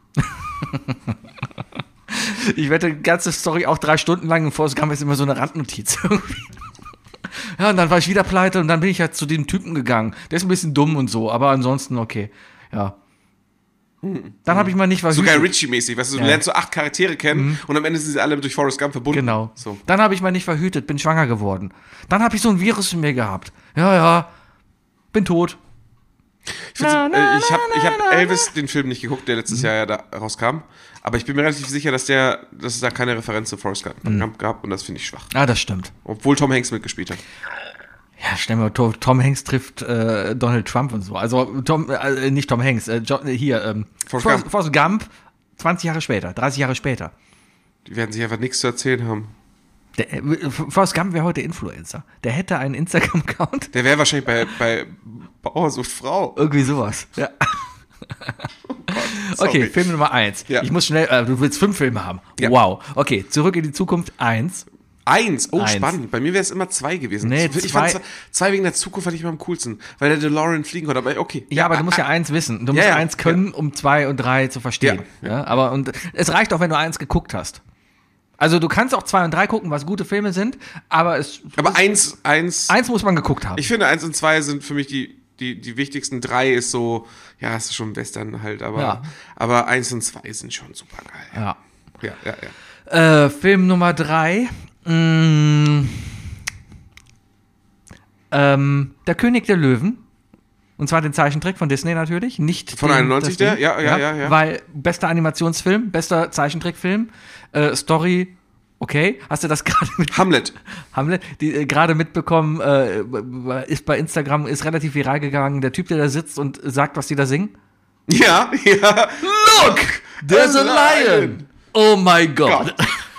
Ich wette, die ganze Story auch drei Stunden lang und Forrest Gump ist immer so eine Randnotiz irgendwie. Ja, und dann war ich wieder pleite und dann bin ich halt zu dem Typen gegangen. Der ist ein bisschen dumm und so, aber ansonsten okay. Ja. Dann habe ich mal nicht was. So Guy Ritchie-mäßig, weißt du, du Ja. lernst so acht Charaktere kennen und am Ende sind sie alle durch Forrest Gump verbunden. Genau. So. Dann habe ich mal nicht verhütet, bin schwanger geworden. Dann habe ich so ein Virus in mir gehabt. Ja, ja. Bin tot. Ich, find's- äh, ich habe ich hab Elvis, den Film, nicht geguckt, der letztes Jahr ja da rauskam. Aber ich bin mir relativ sicher, dass, der, dass es da keine Referenz zu Forrest Gump Mhm. gab und das finde ich schwach. Ah, das stimmt. Obwohl Tom Hanks mitgespielt hat. Ja, stell mir vor, Tom Hanks trifft äh, Donald Trump und so. Also Tom, äh, nicht Tom Hanks, äh, jo, hier, ähm, Forrest Forrest, Gump. Forrest Gump, zwanzig Jahre später, dreißig Jahre später. Die werden sich einfach nichts zu erzählen haben. Der, äh, Forrest Gump wäre heute Influencer. Der hätte einen Instagram-Account. Der wäre wahrscheinlich bei, bei Bauer sucht Frau. Irgendwie sowas. Ja. Sorry. Okay, Film Nummer eins. Ja. Ich muss schnell, äh, du willst fünf Filme haben. Ja. Wow. Okay, Zurück in die Zukunft eins. Eins. Oh, Eins. spannend. Bei mir wäre es immer zwei gewesen. Nee, ich ich zwei- fand zwei, zwei wegen der Zukunft fand ich immer am coolsten, weil der DeLorean fliegen konnte. Aber okay. Ja, aber du musst ja eins wissen. Du musst ja, ja, ja, eins können, um zwei und drei zu verstehen. Ja. Ja. aber und es reicht auch, wenn du eins geguckt hast. Also du kannst auch zwei und drei gucken, was gute Filme sind, aber es Aber eins, eins. eins muss man geguckt haben. Ich finde, eins und zwei sind für mich die, die, die wichtigsten. Drei ist so, ja, es ist schon Western halt, aber, Ja. aber eins und zwei sind schon super geil. ja. Ja, ja, ja. Äh, Film Nummer drei. Mh, ähm, der König der Löwen. Und zwar den Zeichentrick von Disney natürlich. Nicht Von den, einundneunzig das Ding. der? Ja, ja, ja, ja. Weil bester Animationsfilm, bester Zeichentrickfilm, äh, Story, okay. Hast du das gerade mit Hamlet. Hamlet, die äh, gerade mitbekommen, äh, ist bei Instagram, ist relativ viral gegangen, der Typ, der da sitzt und sagt, was die da singen? Ja, ja. Look, there's a lion. Oh my God.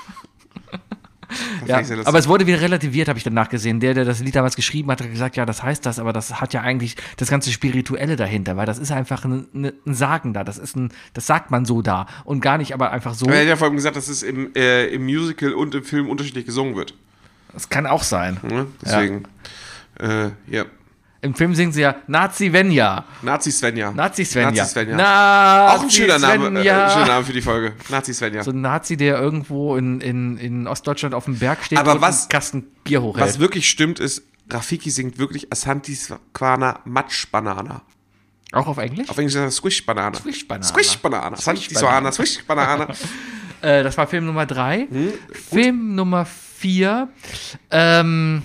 Ja, Ja, aber es wurde wieder relativiert, habe ich danach gesehen. Der, der das Lied damals geschrieben hat, hat gesagt, ja, das heißt das, aber das hat ja eigentlich das ganze Spirituelle dahinter, weil das ist einfach ein, ein Sagen da, das ist ein, das sagt man so da und gar nicht aber einfach so. Er hat ja vor allem gesagt, dass es im, äh, im Musical und im Film unterschiedlich gesungen wird. Das kann auch sein. Ne? Deswegen, ja. Äh, ja. Im Film singen sie ja Nazi Svenja. Nazi Svenja. Nazi Svenja. Nazi Svenja. Nazi Auch ein schöner Name, äh, Svenja. schöner Name für die Folge. Nazi Svenja. So ein Nazi, der irgendwo in, in, in Ostdeutschland auf dem Berg steht Aber und was- einen Kasten Bier hochhält. Was wirklich stimmt, ist, Rafiki singt wirklich Ashanti Swana Matsch Banana. Auch auf Englisch? Auf Englisch ist das Squish Banana. Squish Banana. Squish Banana. Ashanti Squish Banana. Swana Squish Banana. Äh, das war Film Nummer drei. Hm? Film Nummer vier. Ähm,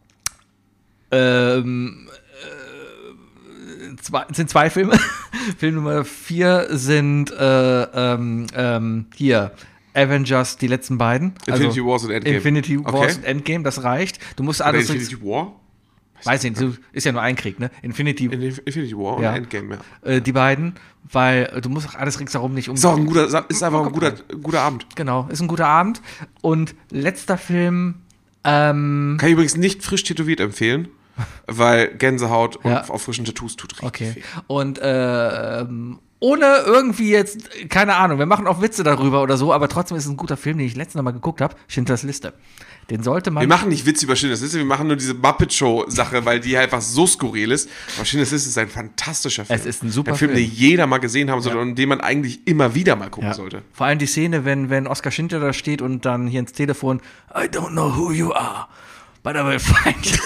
ähm, äh, zwei, sind zwei Filme. Film Nummer vier sind äh, ähm, ähm, hier Avengers, die letzten beiden. Infinity Wars und Endgame. Infinity Wars Okay. und Endgame, das reicht. Du musst Oder alles. Infinity War? Weiß nicht, so- ist ja nur ein Krieg, ne? Infinity, In Infinity War und Ja. Endgame, ja. äh, die beiden, weil du musst auch alles ringsherum nicht um. Ist auch ein guter, ist einfach ein guter, guter Abend. Genau, ist ein guter Abend. Und letzter Film, ähm, Kann ich übrigens nicht frisch tätowiert empfehlen, weil Gänsehaut und Ja. auf frischen Tattoos tut richtig okay. weh. Und äh, ähm, ohne irgendwie jetzt, keine Ahnung, wir machen auch Witze darüber oder so, aber trotzdem ist es ein guter Film, den ich letztes Mal geguckt habe, Schindlers Liste. Den sollte man. Wir machen nicht Witze über Schindlers Liste, wir machen nur diese Muppet-Show-Sache, weil die einfach so skurril ist. Aber Schindlers Liste ist ein fantastischer Film. Es ist ein super ein Film, Film. den jeder mal gesehen haben sollte und den man eigentlich immer wieder mal gucken Ja. sollte. Vor allem die Szene, wenn, wenn Oskar Schindler da steht und dann hier ins Telefon, I don't know who you are, but I will find you.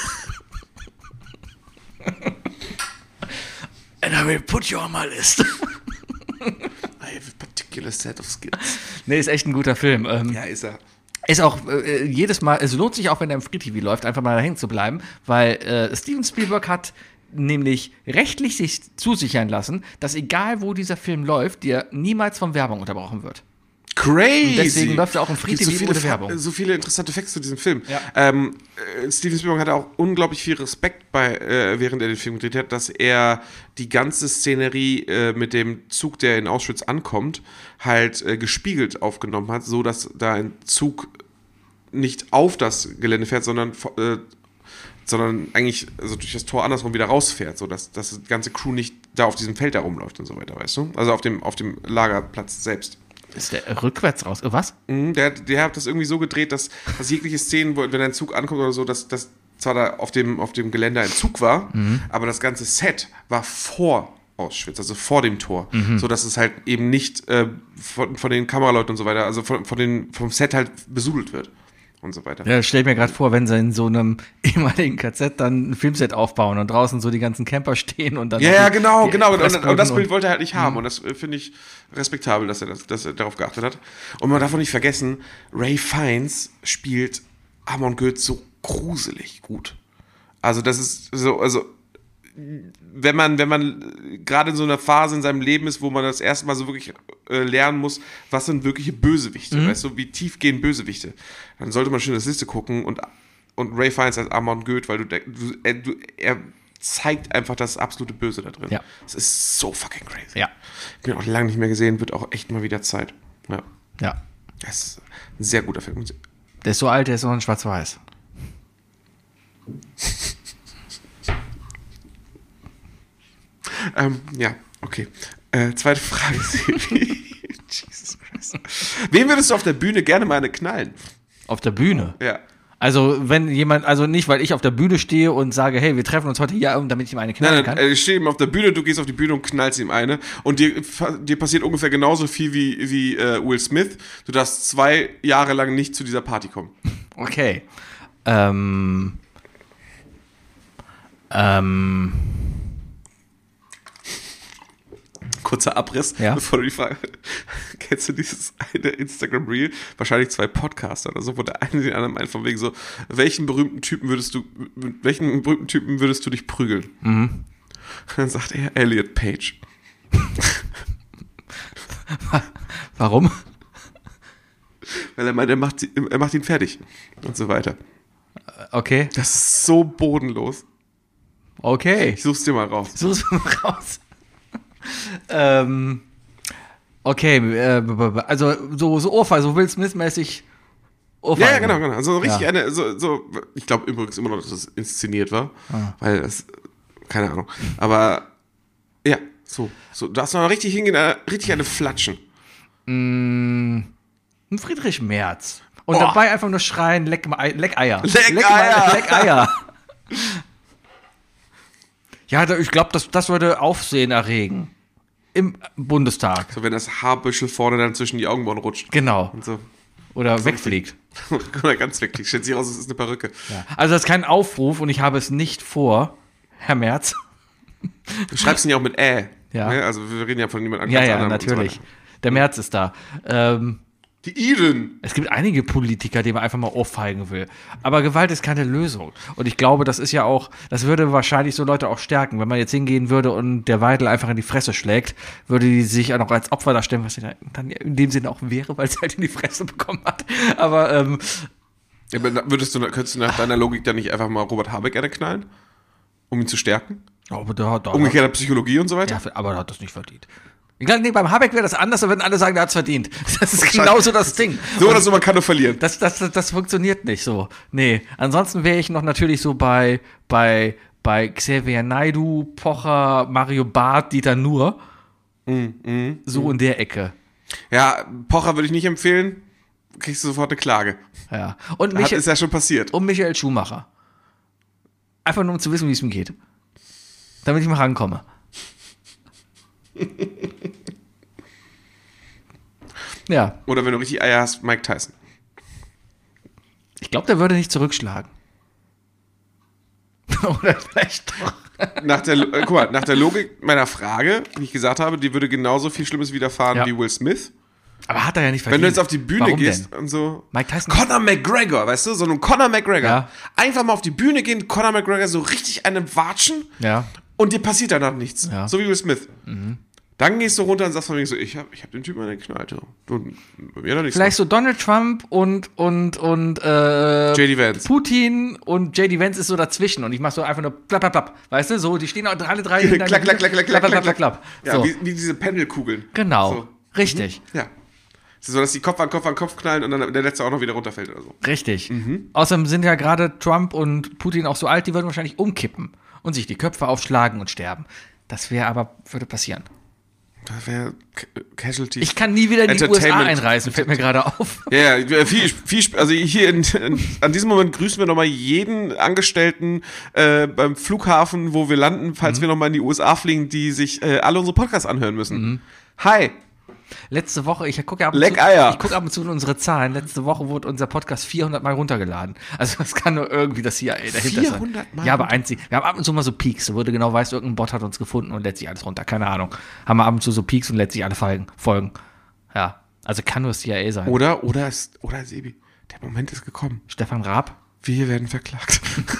And I will put you on my list. I have a particular set of skills. Nee, ist echt ein guter Film. Ähm, Ja, ist er. Ist auch äh, jedes Mal, es lohnt sich auch, wenn er im Free T V läuft, einfach mal dahin zu bleiben, weil äh, Steven Spielberg hat nämlich rechtlich sich zusichern lassen, dass egal wo dieser Film läuft, der niemals von Werbung unterbrochen wird. Crazy. Und deswegen läuft er auch im Free Gibt T V so viele, ohne Fa- Werbung. so viele interessante Facts zu diesem Film. Ja. Ähm, äh, Steven Spielberg hatte auch unglaublich viel Respekt bei, äh, während er den Film gedreht hat, dass er die ganze Szenerie äh, mit dem Zug, der in Auschwitz ankommt, halt äh, gespiegelt aufgenommen hat, so dass da ein Zug nicht auf das Gelände fährt, sondern äh, sondern eigentlich also durch das Tor andersrum wieder rausfährt, so dass, dass die ganze Crew nicht da auf diesem Feld da rumläuft und so weiter, weißt du? Also auf dem, auf dem Lagerplatz selbst. Ist der rückwärts raus? Äh, Was? Mhm, Der, der hat das irgendwie so gedreht, dass, dass jegliche Szenen, wo, wenn ein Zug ankommt oder so, dass, dass zwar da auf dem, auf dem Gelände ein Zug war, aber das ganze Set war vor Auschwitz, also vor dem Tor, so dass es halt eben nicht äh, von, von den Kameraleuten und so weiter, also von, von den, vom Set halt besudelt wird und so weiter. Ja, stell mir gerade vor, wenn sie in so einem ehemaligen K Z dann ein Filmset aufbauen und draußen so die ganzen Camper stehen und dann. Ja, noch ja, die- genau, die genau. Und, und, Fressböden das Bild und- wollte er halt nicht haben. Und das äh, finde ich respektabel, dass er, das, dass er darauf geachtet hat. Und man darf auch nicht vergessen, Ray Fiennes spielt Amon Goeth so gruselig gut. Also das ist so, also wenn man, wenn man gerade in so einer Phase in seinem Leben ist, wo man das erste Mal so wirklich äh, lernen muss, was sind wirkliche Bösewichte, Mhm. weißt du, wie tief gehen Bösewichte, dann sollte man schon das Liste gucken und, und Ray Fiennes als Amon Goeth, weil du, denk- du, er, du er zeigt einfach das absolute Böse da drin. Ja. Es ist so fucking crazy. Ja. Ich bin auch lange nicht mehr gesehen, wird auch echt mal wieder Zeit. Ja. Ja. Das ist ein sehr guter Film. Der ist so alt, der ist noch in Schwarz-Weiß. Ähm, ja, okay. Äh, zweite Frage, Sebi. Jesus Christ. Wem würdest du auf der Bühne gerne mal eine knallen? Auf der Bühne. Ja. Also, wenn jemand, also nicht, weil ich auf der Bühne stehe und sage, hey, wir treffen uns heute hier, damit ich ihm eine knallen Nein, kann. nein, ich stehe ihm auf der Bühne, du gehst auf die Bühne und knallst ihm eine. Und dir, dir passiert ungefähr genauso viel wie, wie äh, Will Smith. Du darfst zwei Jahre lang nicht zu dieser Party kommen. Okay. Ähm. Ähm. Kurzer Abriss, Ja. bevor du die Frage. Kennst du dieses eine Instagram-Reel? Wahrscheinlich zwei Podcaster oder so, wo der eine den anderen meint, von wegen so, welchen berühmten Typen würdest du, mit welchen berühmten Typen würdest du dich prügeln? Mhm. Und dann sagt er, Elliot Page. Warum? Weil er meint, er macht, sie- er macht ihn fertig. Und so weiter. Okay. Das ist so bodenlos. Okay. Ich such's dir mal raus. Such's mal raus. ähm. Okay, äh, b- b- also so, so Ohrfeige, so Will Smith-mäßig Ohrfeige. Ja, ja, genau, genau. Also richtig Ja. eine, so, so, ich glaube übrigens immer noch, dass es inszeniert war. Ah. Weil es, keine Ahnung. Aber, ja, so, so, du hast noch richtig hingehen, äh, richtig eine Flatschen. Ein Friedrich Merz. Und Oh. dabei einfach nur schreien, leck, Ei- leck Eier. Leck Leck, Eier. Leck Eier. Ja, da- ich glaube, das, das würde Aufsehen erregen. Im Bundestag. So, wenn das Haarbüschel vorne dann zwischen die Augenbrauen rutscht. Genau. Und so. Oder wegfliegt. Oder ganz weg. Stellt sich raus, es ist eine Perücke. Ja. Also das ist kein Aufruf und ich habe es nicht vor, Herr Merz. Du schreibst ihn ja auch mit Ä. Ja. Ne? Also wir reden ja von jemand Ja, ganz ja, anderem und so natürlich. weiter. Der Merz ist da. Ähm, Die Eden. es gibt einige Politiker, die man einfach mal ohrfeigen will. Aber Gewalt ist keine Lösung. Und ich glaube, das ist ja auch, das würde wahrscheinlich so Leute auch stärken. Wenn man jetzt hingehen würde und der Weidel einfach in die Fresse schlägt, würde die sich auch noch als Opfer darstellen, was sie dann in dem Sinne auch wäre, weil sie halt in die Fresse bekommen hat. Aber, ähm, Ja, aber na- würdest du, könntest du nach deiner Logik dann nicht einfach mal Robert Habeck eine knallen? Um ihn zu stärken? aber da, da, Umgekehrter Psychologie und so weiter? ja, aber er hat das nicht verdient. Ich glaube, nee, beim Habeck wäre das anders, da würden alle sagen, der hat's verdient. Das ist genauso das Ding. So oder so, man kann nur verlieren. Das, das, das, das funktioniert nicht so. Nee. Ansonsten wäre ich noch natürlich so bei, bei, bei Xavier Naidoo, Pocher, Mario Barth, Dieter Nuhr. so in der Ecke. Ja, Pocher würde ich nicht empfehlen. Kriegst du sofort eine Klage. Ja. Und, Hat, Michael, ist ja schon passiert. und Michael Schumacher. Einfach nur, um zu wissen, wie es ihm geht. Damit ich mal rankomme. Ja. Oder wenn du richtig Eier hast, Mike Tyson. Ich glaube, der würde nicht zurückschlagen. Oder vielleicht doch. Nach der, äh, guck mal, nach der Logik meiner Frage, wie ich gesagt habe, die würde genauso viel Schlimmes widerfahren Ja. wie Will Smith. Aber hat er ja nicht Wenn verdient. du jetzt auf die Bühne Warum gehst denn? und so. Mike Tyson- Conor McGregor, weißt du? So ein Conor McGregor. Ja. Einfach mal auf die Bühne gehen, Conor McGregor so richtig einen watschen Ja. und dir passiert danach nichts. Ja. So wie Will Smith. Dann gehst du runter und sagst von mir so, ich hab, ich hab den Typen eine geknallt. Du, du, bei mir hat er nichts Vielleicht so Donald Trump und, und, und, äh, J D Vance. Putin und J D Vance ist so dazwischen und ich mach so einfach nur plapp, plapp, plapp. Weißt du, so, die stehen auch alle drei Klack, klack, klack, klack, klack, klack, klack, klack. klapp. Ja, So. wie, wie diese Pendelkugeln. Genau. So. Richtig. Ja. So, dass die Kopf an Kopf an Kopf knallen und dann der letzte auch noch wieder runterfällt oder so. Richtig. Außerdem sind ja gerade Trump und Putin auch so alt, die würden wahrscheinlich umkippen und sich die Köpfe aufschlagen und sterben. Das wäre aber, würde passieren. Das wäre Casualty. Ich kann nie wieder in die U S A Entertainment. einreisen, fällt mir gerade auf. Ja, ja, viel, viel, also hier in, in, an diesem Moment grüßen wir nochmal jeden Angestellten äh, beim Flughafen, wo wir landen, falls wir nochmal in die U S A fliegen, die sich äh, alle unsere Podcasts anhören müssen. Hi. Letzte Woche, ich gucke ab und Leck zu, Eier. ich gucke ab und zu in unsere Zahlen. Letzte Woche wurde unser Podcast vierhundert Mal runtergeladen. Also das kann nur irgendwie das C I A dahinter vierhundert sein. Mal Ja, aber einzig. Wir haben ab und zu mal so Peaks, wo du genau weißt, irgendein Bot hat uns gefunden und lädt sich alles runter. Keine Ahnung. Haben wir ab und zu so Peaks und lädt sich alle Folgen. Folgen. Ja, also kann nur das C I A sein. Oder, oder, ist, oder Sebi, der Moment ist gekommen. Stefan Raab. Wir werden verklagt.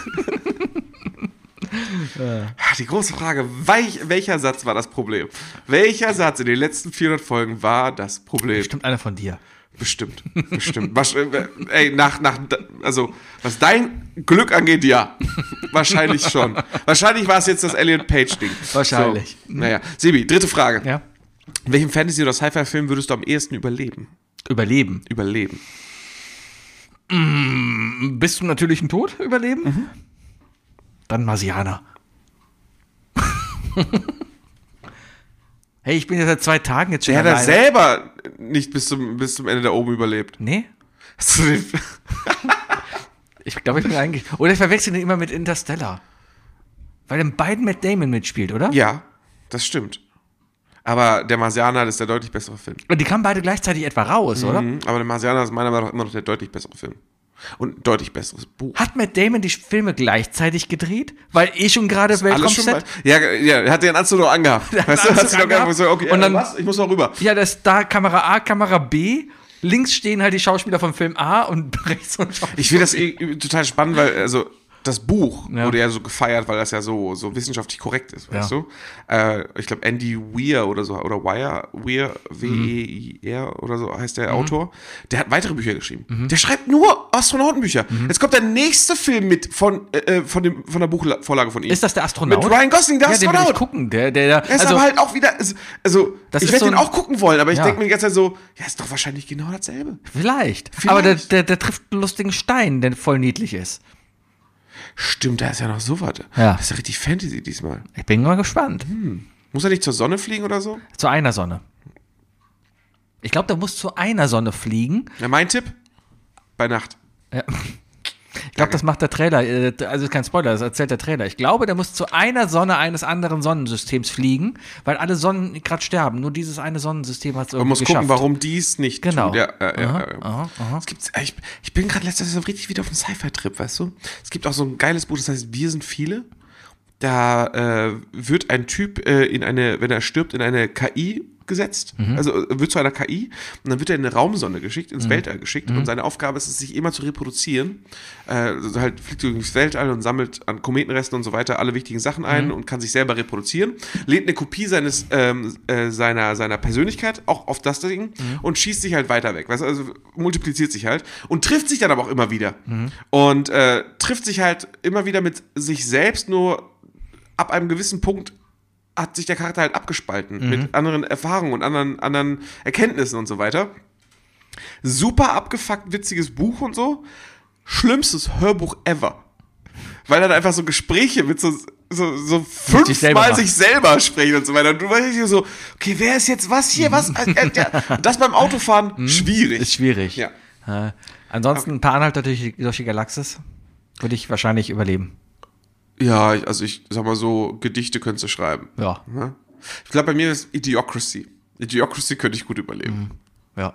Ah, die große Frage, welch, welcher Satz war das Problem? Welcher Satz in den letzten vierhundert Folgen war das Problem? Bestimmt einer von dir. Bestimmt, bestimmt. Was, äh, ey, nach, nach, also, was dein Glück angeht, ja. Wahrscheinlich schon. Wahrscheinlich war es jetzt das Elliot Page-Ding. Wahrscheinlich. So, naja. Sebi, dritte Frage. Ja. In welchem Fantasy- oder Sci-Fi-Film würdest du am ehesten überleben? Überleben. Überleben. Bist du natürlich ein Tod überleben? Mhm. Dann Marsianer. Hey, ich bin ja seit zwei Tagen jetzt schon Der hat er alleine. selber nicht bis zum, bis zum Ende da oben überlebt. Nee? Hast du den, Ich glaube, ich bin eigentlich. Oder ich verwechsel ihn immer mit Interstellar. Weil in beiden Matt Damon mitspielt, oder? Ja, das stimmt. Aber der Marsianer ist der deutlich bessere Film. Und die kamen beide gleichzeitig etwa raus, oder? Mhm, aber der Marsianer ist meiner Meinung nach immer noch der deutlich bessere Film. Und ein deutlich besseres Buch. Hat Matt Damon die Filme gleichzeitig gedreht? Weil eh schon gerade Alles schon Weltraumset. mal, ja, ja, er hat den Anzug noch angehabt. hat Weißt den du, hat Anzug sich noch angehabt. gesagt, okay, Und dann- was? Ich muss noch rüber. Ja, das ist da Kamera A, Kamera B. Links stehen halt die Schauspieler vom Film A und rechts so ein Schauspieler. Ich finde das eh total spannend, weil also das Buch Ja. wurde ja so gefeiert, weil das ja so, so wissenschaftlich korrekt ist, weißt Ja. du? Äh, ich glaube, Andy Weir oder so, oder Weir, Weir, W E I R oder so heißt der Autor, der hat weitere Bücher geschrieben. Der schreibt nur Astronautenbücher. Jetzt kommt der nächste Film mit von, äh, von, dem, von der Buchvorlage von ihm. Ist das der Astronaut? Mit Ryan Gosling, der ja, den will ich Astronaut. gucken. Der, der, Er ist also, aber halt auch wieder, also, Das ich ist werde so den ein- auch gucken wollen, aber ich Ja. denke mir die ganze Zeit so, ja, ist doch wahrscheinlich genau dasselbe. vielleicht. Vielleicht. Aber der, der, der trifft einen lustigen Stein, der voll niedlich ist. Stimmt, da ist ja noch so was. Ja. Das ist ja richtig Fantasy diesmal. Ich bin mal gespannt. Muss er nicht zur Sonne fliegen oder so? Zu einer Sonne. Ich glaube, der muss zu einer Sonne fliegen. Ja, mein Tipp? Bei Nacht. Ja. Ich glaube, das macht der Trailer, äh, also kein Spoiler, das erzählt der Trailer. Ich glaube, der muss zu einer Sonne eines anderen Sonnensystems fliegen, weil alle Sonnen gerade sterben. Nur dieses eine Sonnensystem hat es Man irgendwie muss geschafft. gucken, warum die es nicht Genau. tun. Ja, äh, ja, Aha, ja, ja. aha, aha. Es gibt, ich, ich bin gerade letztes Jahr so richtig wieder auf einem Sci-Fi-Trip, weißt du? Es gibt auch so ein geiles Buch, das heißt Wir sind viele. Da äh, wird ein Typ äh, in eine, wenn er stirbt, in eine K I gesetzt, Mhm. also äh, wird zu einer K I und dann wird er in eine Raumsonde geschickt, Mhm. ins Weltall geschickt und seine Aufgabe ist es, sich immer zu reproduzieren. Äh, also halt fliegt durchs Weltall und sammelt an Kometenresten und so weiter alle wichtigen Sachen ein Mhm. und kann sich selber reproduzieren, lädt eine Kopie seines ähm, äh, seiner seiner Persönlichkeit auch auf das Ding Mhm. und schießt sich halt weiter weg, weißt du? Also multipliziert sich halt und trifft sich dann aber auch immer wieder Mhm. und äh, trifft sich halt immer wieder mit sich selbst, nur ab einem gewissen Punkt hat sich der Charakter halt abgespalten Mhm. mit anderen Erfahrungen und anderen, anderen Erkenntnissen und so weiter. Super abgefuckt, witziges Buch und so. Schlimmstes Hörbuch ever. Weil dann einfach so Gespräche mit so, so, so sich selber fünfmal macht. sich selber sprechen und so weiter. Und du weißt hier so, okay, wer ist jetzt was hier, was? Äh, äh, ja. Das beim Autofahren, schwierig. Ist schwierig. Ja. Äh, ansonsten ein paar Anhalter durch, die- durch die Galaxis würde ich wahrscheinlich überleben. Ja, ich- also ich sag mal so, Gedichte könntest du schreiben. Ja, Ja. Ich glaube, bei mir ist Idiocracy. Idiocracy könnte ich gut überleben. ja.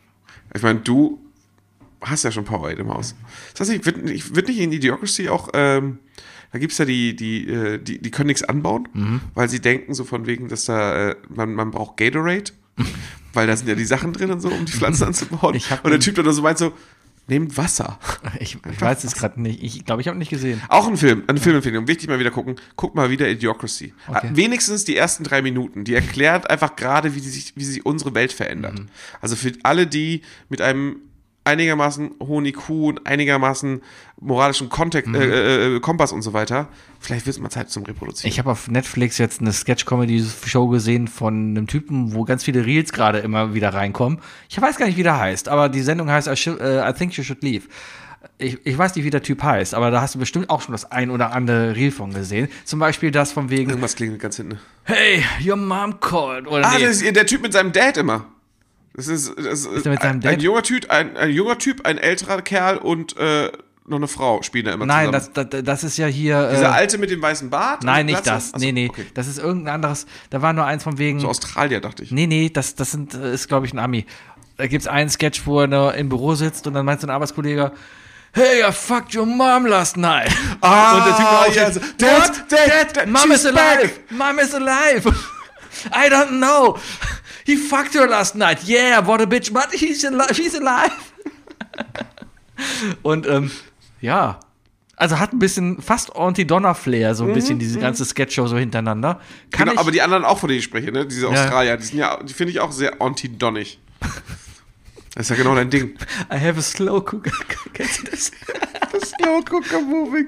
Ich meine, du hast ja schon Power im Haus. Das heißt, ich würde ich würd nicht in Idiocracy auch, ähm, da gibt es ja die, die, äh, die, die können nichts anbauen, Mhm. weil sie denken so von wegen, dass da, äh, man, man braucht Gatorade, weil da sind ja die Sachen drin und so, um die Pflanzen anzubauen. Ich hab Und der einen- Typ dann so meint so, nehmt Wasser. Ich, ich weiß es gerade nicht. Ich glaube, ich habe nicht gesehen. Auch ein Film, eine Filmempfehlung. Wichtig mal wieder gucken. Guck mal wieder Idiocracy. Okay. Wenigstens die ersten drei Minuten. Die erklärt einfach gerade, wie sich, wie sich unsere Welt verändert. Mhm. Also für alle, die mit einem einigermaßen hohen I Q und einigermaßen moralischen Kontext, Mhm. äh, äh, Kompass und so weiter, vielleicht wird es mal Zeit zum Reproduzieren. Ich habe auf Netflix jetzt eine Sketch-Comedy-Show gesehen von einem Typen, wo ganz viele Reels gerade immer wieder reinkommen. Ich weiß gar nicht, wie der heißt, aber die Sendung heißt I, should, uh, I Think You Should Leave. Ich, ich weiß nicht, wie der Typ heißt, aber da hast du bestimmt auch schon das ein oder andere Reel von gesehen. Zum Beispiel das von wegen, Irgendwas klingelt ganz hinten. hey, your mom called. Oder Ah, nee. das ist der Typ mit seinem Dad immer. Das ist, das ist, der mit seinem ein, Dad? ein junger Typ, ein, ein junger Typ, ein älterer Kerl und äh, noch eine Frau spielen da immer Nein, zusammen. das, das, das ist ja hier. Dieser Äh, Alte mit dem weißen Bart? nein, und nicht Glatze? das. Achso, nee, nee. Okay. Das ist irgendein anderes. Da war nur eins von wegen. So Australier, dachte ich. Nee, nee, das, das sind, äh, ist, glaube ich, ein Ami. Da gibt's einen Sketch, wo er ne, im Büro sitzt und dann meint so ein Arbeitskollege, hey, I fucked your mom last night. Ah, und der Typ auch ja, so, so, Dad, Dad, Dad, Mom she's is alive. Mom is alive. I don't know. He fucked her last night. Yeah, what a bitch, but he's alive. She's alive. Und, ähm, ja. Also hat ein bisschen fast Anti-Donner-Flair, so ein bisschen diese ganze Sketchshow so hintereinander. Kann Genau, ich, aber die anderen auch, von denen ich spreche, ne? Diese Ja. Australier, die sind ja, die finde ich auch sehr anti-donnig. Das ist ja genau dein Ding. I have a slow cooker. Kennst du das? Das Slow Cooker Moving.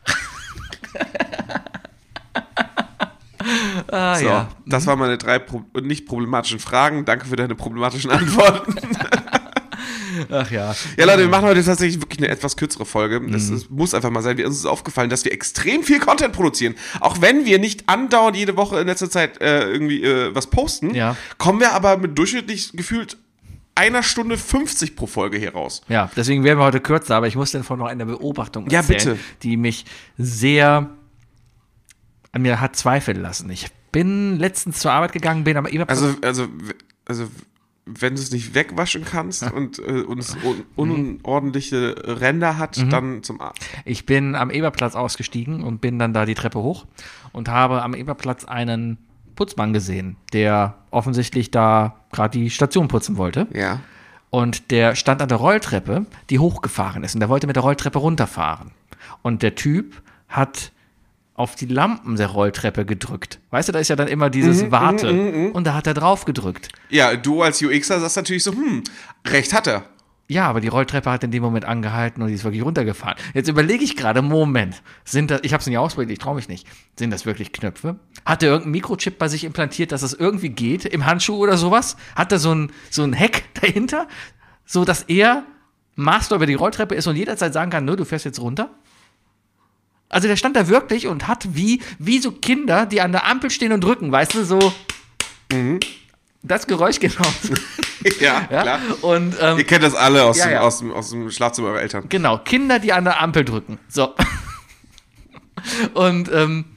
Ah, So, ja. das waren meine drei pro nicht problematischen Fragen. Danke für deine problematischen Antworten. Ach ja. Ja, Leute, wir machen heute tatsächlich wirklich eine etwas kürzere Folge. Mhm. Das ist, muss einfach mal sein. Wir, uns ist aufgefallen, dass wir extrem viel Content produzieren. Auch wenn wir nicht andauernd jede Woche in letzter Zeit äh, irgendwie äh, was posten, Ja. kommen wir aber mit durchschnittlich gefühlt einer Stunde fünfzig pro Folge hier raus. Ja, deswegen werden wir heute kürzer, aber ich muss dann von noch einer Beobachtung Ja, erzählen, bitte. die mich sehr an mir hat zweifeln lassen. Ich bin letztens zur Arbeit gegangen, bin am Eberplatz. Also, also, also wenn du es nicht wegwaschen kannst und, äh, und es un unordentliche Ränder hat, Mhm. dann zum Arzt. Ich bin am Eberplatz ausgestiegen und bin dann da die Treppe hoch und habe am Eberplatz einen Putzmann gesehen, der offensichtlich da gerade die Station putzen wollte. Ja. Und der stand an der Rolltreppe, die hochgefahren ist. Und der wollte mit der Rolltreppe runterfahren. Und der Typ hat auf die Lampen der Rolltreppe gedrückt. Weißt du, da ist ja dann immer dieses Warte. Und da hat er drauf gedrückt. Ja, du als U Xer sagst natürlich so, hm, recht hat er. Ja, aber die Rolltreppe hat in dem Moment angehalten und die ist wirklich runtergefahren. Jetzt überlege ich gerade, Moment, sind das, ich habe es nicht ausprobiert, ich traue mich nicht. Sind das wirklich Knöpfe? Hat er irgendeinen Mikrochip bei sich implantiert, dass es irgendwie geht, im Handschuh oder sowas? Hat er so ein, so ein Hack dahinter, so dass er Master über die Rolltreppe ist und jederzeit sagen kann, nö, du fährst jetzt runter? Also der stand da wirklich und hat wie, wie so Kinder, die an der Ampel stehen und drücken, weißt du, so das Geräusch genau. Ja, Ja? klar. Und ähm, Ihr kennt das alle aus, Ja, dem, ja. Aus, dem, aus dem Schlafzimmer eurer Eltern. genau, Kinder, die an der Ampel drücken. So. Und ähm,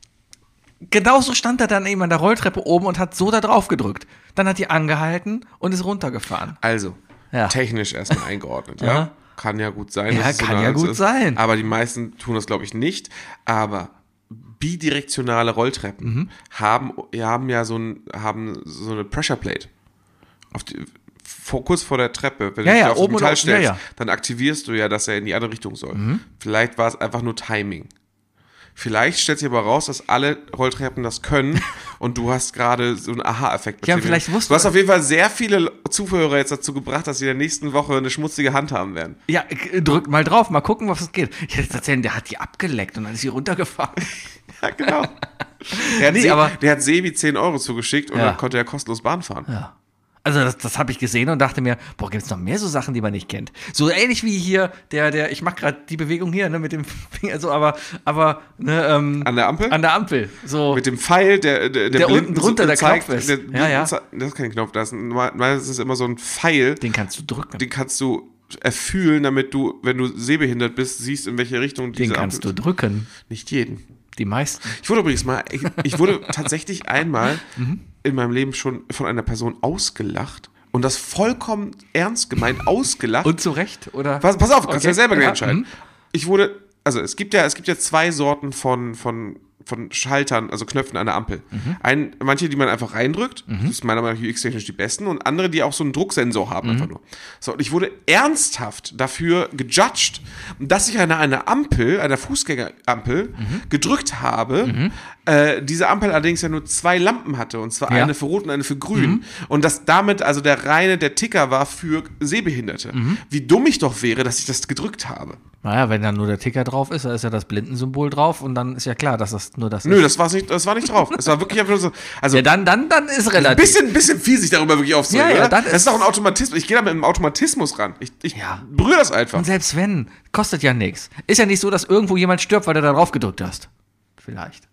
genauso stand er dann eben an der Rolltreppe oben und hat so da drauf gedrückt. Dann hat die angehalten und ist runtergefahren. Also, Ja. technisch erstmal eingeordnet, ja. Aha. Kann ja gut sein. Ja, dass es kann eine ja Angst gut ist. sein. Aber die meisten tun das, glaube ich, nicht. Aber bidirektionale Rolltreppen Mhm. haben, haben ja so, ein, haben so eine Pressure Plate. Auf die, vor, kurz vor der Treppe, wenn Ja, du dich ja, auf das oben und Metall unten, stellst, ja, ja. dann aktivierst du ja, dass er in die andere Richtung soll. Mhm. Vielleicht war es einfach nur Timing. Vielleicht stellt sich aber raus, dass alle Rolltreppen das können und du hast gerade so einen Aha-Effekt. Ja, bei dir. vielleicht wussten- Du hast auf jeden Fall sehr viele Zuhörer jetzt dazu gebracht, dass sie in der nächsten Woche eine schmutzige Hand haben werden. Ja, k- drückt mal drauf, mal gucken, was es geht. Ich hätte erzählen, der hat die abgeleckt und dann ist sie runtergefahren. Ja, genau. Der hat, Nee, Se aber- der hat Sebi zehn Euro zugeschickt und Ja. dann konnte er kostenlos Bahn fahren. Ja. Also das, das habe ich gesehen und dachte mir, boah, gibt es noch mehr so Sachen, die man nicht kennt. So ähnlich wie hier, der, der, ich mache gerade die Bewegung hier, ne, mit dem Finger, so, aber, aber, ne, ähm, An der Ampel? An der Ampel, so. Mit dem Pfeil, der, der, Der Blinden unten drunter so der zeigt, Knopf ist. Der Ja, Blinden ja. ze- Das ist kein Knopf, das ist, ein- meistens ist es immer so ein Pfeil, Den kannst du drücken. den kannst du erfühlen, damit du, wenn du sehbehindert bist, siehst, in welche Richtung Den diese kannst du Ampel drücken. ist. Nicht jeden. Die meisten. Ich wurde übrigens mal, ich, ich wurde tatsächlich einmal Mhm. in meinem Leben schon von einer Person ausgelacht und das vollkommen ernst gemeint ausgelacht. Und zu Recht, oder? Pass, pass auf, kannst Okay. ja selber gleich Ja, entscheiden. mhm. Ich wurde, also es gibt ja, es gibt ja zwei Sorten von, von, von Schaltern, also Knöpfen an der Ampel. Mhm. Ein, manche, die man einfach reindrückt, das ist meiner Meinung nach U X-technisch die besten, und andere, die auch so einen Drucksensor haben, Mhm. einfach nur. So, und ich wurde ernsthaft dafür gejudged, dass ich an einer Ampel, einer Fußgängerampel, Mhm. gedrückt habe, äh, diese Ampel allerdings ja nur zwei Lampen hatte, und zwar Ja. eine für Rot und eine für Grün. Und dass damit also der reine, der Ticker war für Sehbehinderte. Wie dumm ich doch wäre, dass ich das gedrückt habe. Naja, wenn dann nur der Ticker drauf ist, da ist ja das Blindensymbol drauf und dann ist ja klar, dass das nur das Nö, ist. das, war's nicht, das war nicht drauf. Es war wirklich einfach nur so. Also, Ja, dann, dann, dann ist ein relativ. bisschen, bisschen fies, sich darüber wirklich aufzuregen, Ja, ja, oder? dann das ist- ist doch ein Automatismus. Ich gehe da mit einem Automatismus ran. Ich, ich Ja. berühre das einfach. Und selbst wenn, kostet ja nichts. Ist ja nicht so, dass irgendwo jemand stirbt, weil du da drauf gedrückt hast. Vielleicht.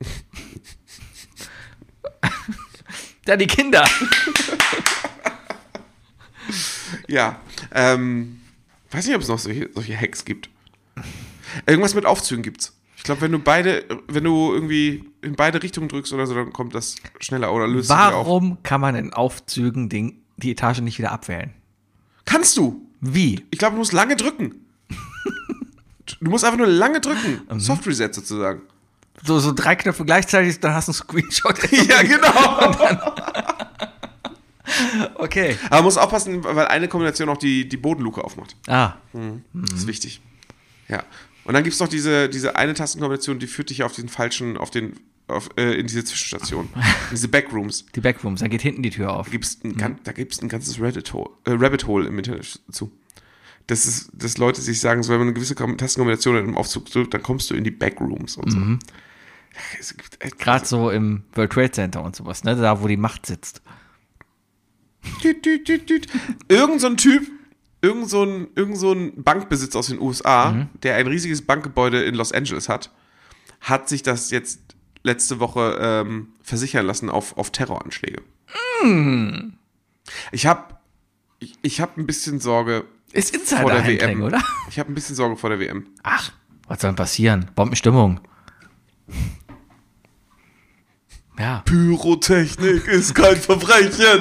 Ja, die Kinder. Ja. Ähm, weiß nicht, ob es noch solche, solche Hacks gibt. Irgendwas mit Aufzügen gibt's. Ich glaube, wenn du beide, wenn du irgendwie in beide Richtungen drückst oder so, dann kommt das schneller oder löst sich auf. Warum kann man in Aufzügen den, die Etage nicht wieder abwählen? Kannst du? Wie? Ich glaube, du musst lange drücken. Du musst einfach nur lange drücken. Mhm. Soft Reset sozusagen. So, so drei Knöpfe gleichzeitig, dann hast du einen Screenshot. Ja, genau. Okay. Aber man muss aufpassen, weil eine Kombination auch die, die Bodenluke aufmacht. Ah, Das ist wichtig. Ja. Und dann gibt es noch diese, diese eine Tastenkombination, die führt dich auf den falschen, auf den, auf, äh, in diese Zwischenstation. In diese Backrooms. die Backrooms, dann geht hinten die Tür auf. Da gibt's ein, gan- da gibt's ein ganzes Reddit Hole, äh, Rabbit Hole im Internet zu. Das ist, dass Leute sich sagen, so, wenn man eine gewisse Kom- Tastenkombination in einem Aufzug drückt, dann kommst du in die Backrooms und so. Ja, es gibt, äh, Gerade so im World Trade Center und sowas, ne? Da, wo die Macht sitzt. Düt, düt, düt, düt. Irgend so ein Typ, irgend so ein, irgend so ein Bankbesitzer aus den U S A, der ein riesiges Bankgebäude in Los Angeles hat, hat sich das jetzt letzte Woche ähm, versichern lassen auf, auf Terroranschläge. Ich habe Ich, ich habe ein bisschen Sorge Ist vor der W Insider-Handling, M, oder? Ich habe ein bisschen Sorge vor der W M. Ach, was soll denn passieren? Bombenstimmung. Ja. Pyrotechnik ist kein Verbrechen.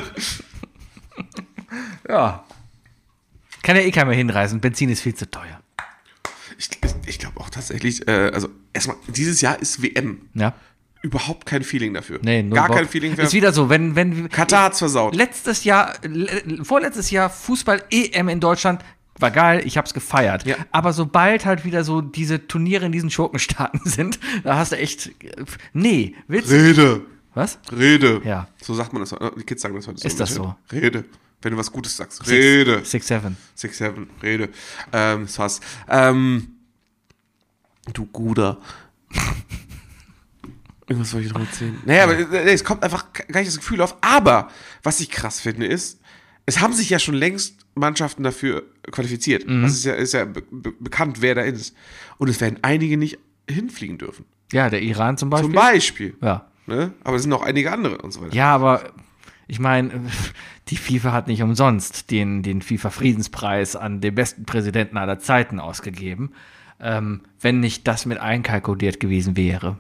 Ja. Kann ja eh keiner mehr hinreisen. Benzin ist viel zu teuer. Ich, ich, ich glaube auch tatsächlich, äh, also erstmal, dieses Jahr ist W M. Ja. Überhaupt kein Feeling dafür. Nee, null Gar Bock. kein Feeling für. Ist wieder so, wenn, wenn. Katar hat's versaut. Letztes Jahr, le- vorletztes Jahr Fußball-E M in Deutschland war geil, ich hab's gefeiert. Ja. Aber sobald halt wieder so diese Turniere in diesen Schurkenstaaten sind, da hast du echt. Nee, willst du. Rede. Was? Rede. Ja. So sagt man das. Die Kids sagen das heute so. Ist das so? Rede. Wenn du was Gutes sagst. Rede. Six, seven. Six, seven. Rede. Ähm, das war's. Ähm, du Guder. Irgendwas soll ich noch erzählen? Naja, aber äh, es kommt einfach gar nicht das Gefühl auf. Aber, was ich krass finde, ist, es haben sich ja schon längst Mannschaften dafür qualifiziert. Mhm. Das ist ja, ist ja be be bekannt, wer da ist. Und es werden einige nicht hinfliegen dürfen. Ja, der Iran zum Beispiel. Zum Beispiel. Ja. Ne? Aber es sind noch einige andere und so weiter. Ja, aber ich meine, die FIFA hat nicht umsonst den, den FIFA-Friedenspreis an den besten Präsidenten aller Zeiten ausgegeben, ähm, wenn nicht das mit einkalkuliert gewesen wäre.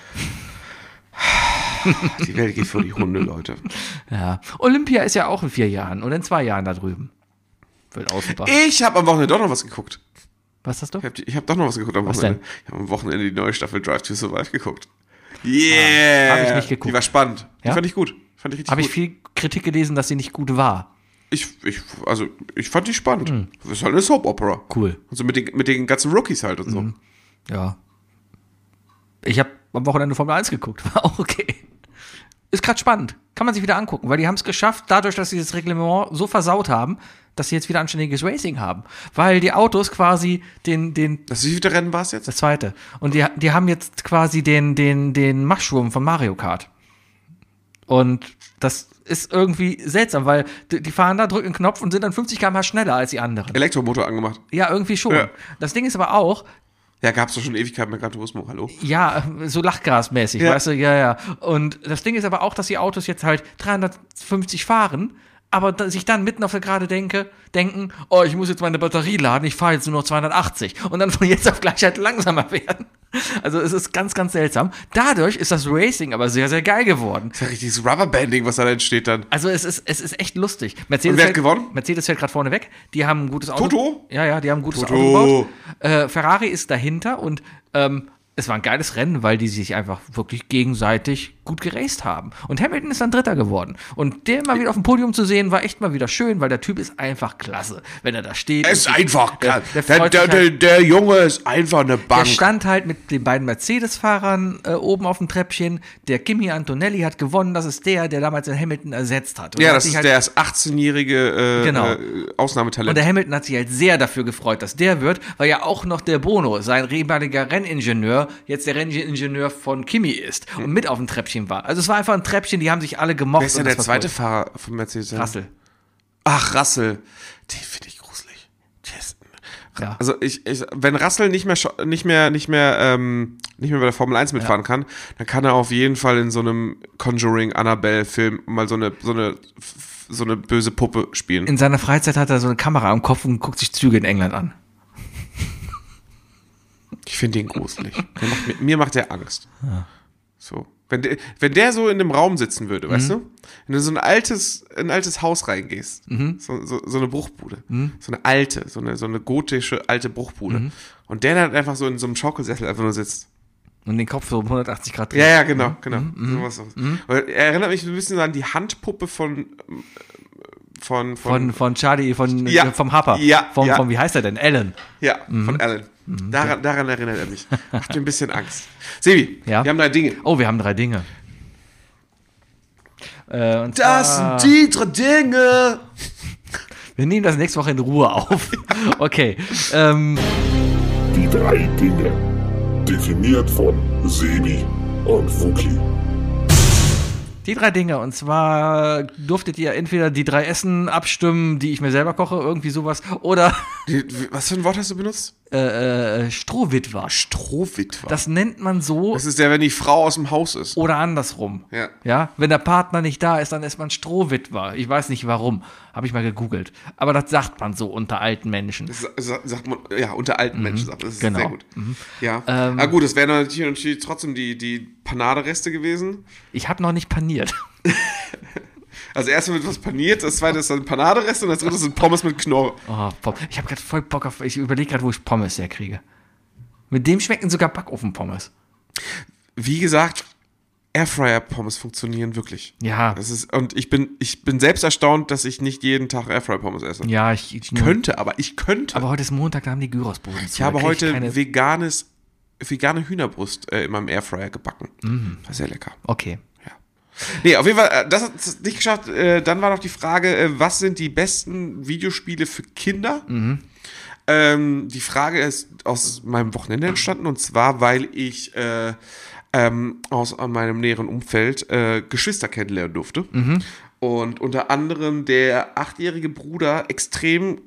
Die Welt geht vor die Hunde, Leute. Ja. Olympia ist ja auch in vier Jahren oder in zwei Jahren da drüben. Wird auch super. Ich habe am Wochenende doch noch was geguckt. Was hast du? Ich habe hab doch noch was geguckt am Was Wochenende. denn? Ich habe am Wochenende die neue Staffel Drive to Survive geguckt. Yeah! Ah, hab ich nicht geguckt. Die war spannend. Die Ja? fand ich gut. Fand ich richtig Habe ich gut. viel Kritik gelesen, dass sie nicht gut war. Ich, ich, also, ich fand die spannend. Das ist halt eine Soap-Opera. Cool. Und so mit den, mit den ganzen Rookies halt und so. Ja. Ich habe am Wochenende Formel eins geguckt. War auch okay. Ist gerade spannend. Kann man sich wieder angucken, weil die haben es geschafft, dadurch, dass sie das Reglement so versaut haben, dass sie jetzt wieder anständiges Racing haben. Weil die Autos quasi den, den, Das, wie viele Rennen war es jetzt? das zweite. Und die, die haben jetzt quasi den, den, den Mushroom von Mario Kart. Und das ist irgendwie seltsam, weil die, die fahren da, drücken einen Knopf und sind dann fünfzig Kilometer pro Stunde schneller als die anderen. Elektromotor angemacht. Ja, irgendwie schon. Ja. Das Ding ist aber auch, Ja, gab's doch schon Ewigkeit mit Gran Turismo, hallo? ja, so Lachgasmäßig, Ja. weißt du, ja, ja. Und das Ding ist aber auch, dass die Autos jetzt halt dreihundertfünfzig fahren, aber da, sich dann mitten auf der Gerade denke, denken, oh, ich muss jetzt meine Batterie laden, ich fahre jetzt nur noch zweihundertachtzig und dann von jetzt auf gleich halt langsamer werden. Also es ist ganz, ganz seltsam. Dadurch ist das Racing aber sehr, sehr geil geworden. Das ist ja richtiges Rubberbanding, was da entsteht dann. Also es ist, es ist echt lustig. Mercedes Und wer hat fährt, gewonnen? Mercedes fährt gerade vorne weg. Die haben ein gutes Auto. Toto? Ja, ja, die haben ein gutes Toto. Auto gebaut. Äh, Ferrari ist dahinter und ähm, es war ein geiles Rennen, weil die sich einfach wirklich gegenseitig gut geraced haben. Und Hamilton ist dann Dritter geworden. Und den mal wieder auf dem Podium zu sehen, war echt mal wieder schön, weil der Typ ist einfach klasse. Wenn er da steht. Er ist einfach der, krass. der, Der, freut der, sich der, halt, der Junge ist einfach eine der Bank. stand halt mit den beiden Mercedes-Fahrern äh, oben auf dem Treppchen. Der Kimi Antonelli hat gewonnen. Das ist der, der damals den Hamilton ersetzt hat. Und Ja, er hat das sich ist halt der ist achtzehnjährige äh, Genau. äh, Ausnahmetalent. Und der Hamilton hat sich halt sehr dafür gefreut, dass der wird, weil ja auch noch der Bono, sein ehemaliger Renningenieur, jetzt der Renningenieur von Kimi ist und mit auf dem Treppchen war. Also es war einfach ein Treppchen, die haben sich alle gemocht. Wer ist denn und der das war zweite cool. Fahrer von Mercedes? Russell. Ach, Russell. Den finde ich gruselig. Der ist, Ja. Also ich, ich, wenn Russell nicht mehr scho- nicht mehr nicht mehr ähm, nicht mehr bei der Formel eins mitfahren kann, dann kann er auf jeden Fall in so einem Conjuring Annabelle Film mal so eine so eine so eine böse Puppe spielen. In seiner Freizeit hat er so eine Kamera am Kopf und guckt sich Züge in England an. Ich finde den gruselig. Der macht, mir, mir macht der Angst. So. Wenn der, wenn der so in dem Raum sitzen würde, weißt du? Wenn du so ein altes, ein altes Haus reingehst, so, so, so eine Bruchbude, so eine alte, so eine, so eine gotische alte Bruchbude. Und der dann einfach so in so einem Schaukelsessel einfach nur sitzt. Und den Kopf so um hundertachtzig Grad dreht. Ja, ja, genau, genau. Sowas. Weil er erinnert mich ein bisschen an die Handpuppe von, von, von, Von, von Charlie, von, Ja. äh, vom Happer. Ja, Vom, ja. vom, wie heißt er denn? Alan. ja, von Alan. Daran, daran erinnert er mich. Macht mir ein bisschen Angst. Sebi, Ja? wir haben drei Dinge. Oh, wir haben drei Dinge. Äh, und Das zwar, sind die drei Dinge. wir nehmen das nächste Woche in Ruhe auf. Okay. Ähm, Die drei Dinge. Definiert von Sebi und Wookie. die drei Dinge. Und zwar durftet ihr entweder die drei Essen abstimmen, die ich mir selber koche, irgendwie sowas, oder Die, was für ein Wort hast du benutzt? äh, Strohwitwer. Strohwitwer. Das nennt man so Das ist der, wenn die Frau aus dem Haus ist. oder andersrum. Ja. Ja, wenn der Partner nicht da ist, dann ist man Strohwitwer. Ich weiß nicht warum, habe ich mal gegoogelt. Aber das sagt man so unter alten Menschen. Das sa- sagt man, ja, unter alten Menschen sagt man. Das ist genau. sehr gut. Ja. Ähm, ah, gut, das wären natürlich, natürlich trotzdem die, die Panadereste gewesen. Ich habe noch nicht paniert. Also erst wird was paniert, das zweite ist dann Panaderest und das dritte sind Pommes mit Knorr. Oh, Pom- ich habe gerade voll Bock auf. Ich überlege gerade, wo ich Pommes herkriege. Mit dem schmecken sogar Backofen-Pommes. Wie gesagt, Airfryer-Pommes funktionieren wirklich. Ja. Das ist, und ich bin, ich bin selbst erstaunt, dass ich nicht jeden Tag Airfryer-Pommes esse. Ja, ich, ich Könnte, aber ich könnte. Aber heute ist Montag, da haben die Gyrosboden zu. ich Da habe krieg heute keine- veganes, vegane Hühnerbrust äh, in meinem Airfryer gebacken. War sehr lecker. Okay. Nee, auf jeden Fall, äh, das hat es nicht geschafft. Äh, dann war noch die Frage, äh, was sind die besten Videospiele für Kinder? Ähm, die Frage ist aus meinem Wochenende entstanden und zwar, weil ich äh, ähm, aus meinem näheren Umfeld äh, Geschwister kennenlernen durfte. Und unter anderem der achtjährige Bruder extrem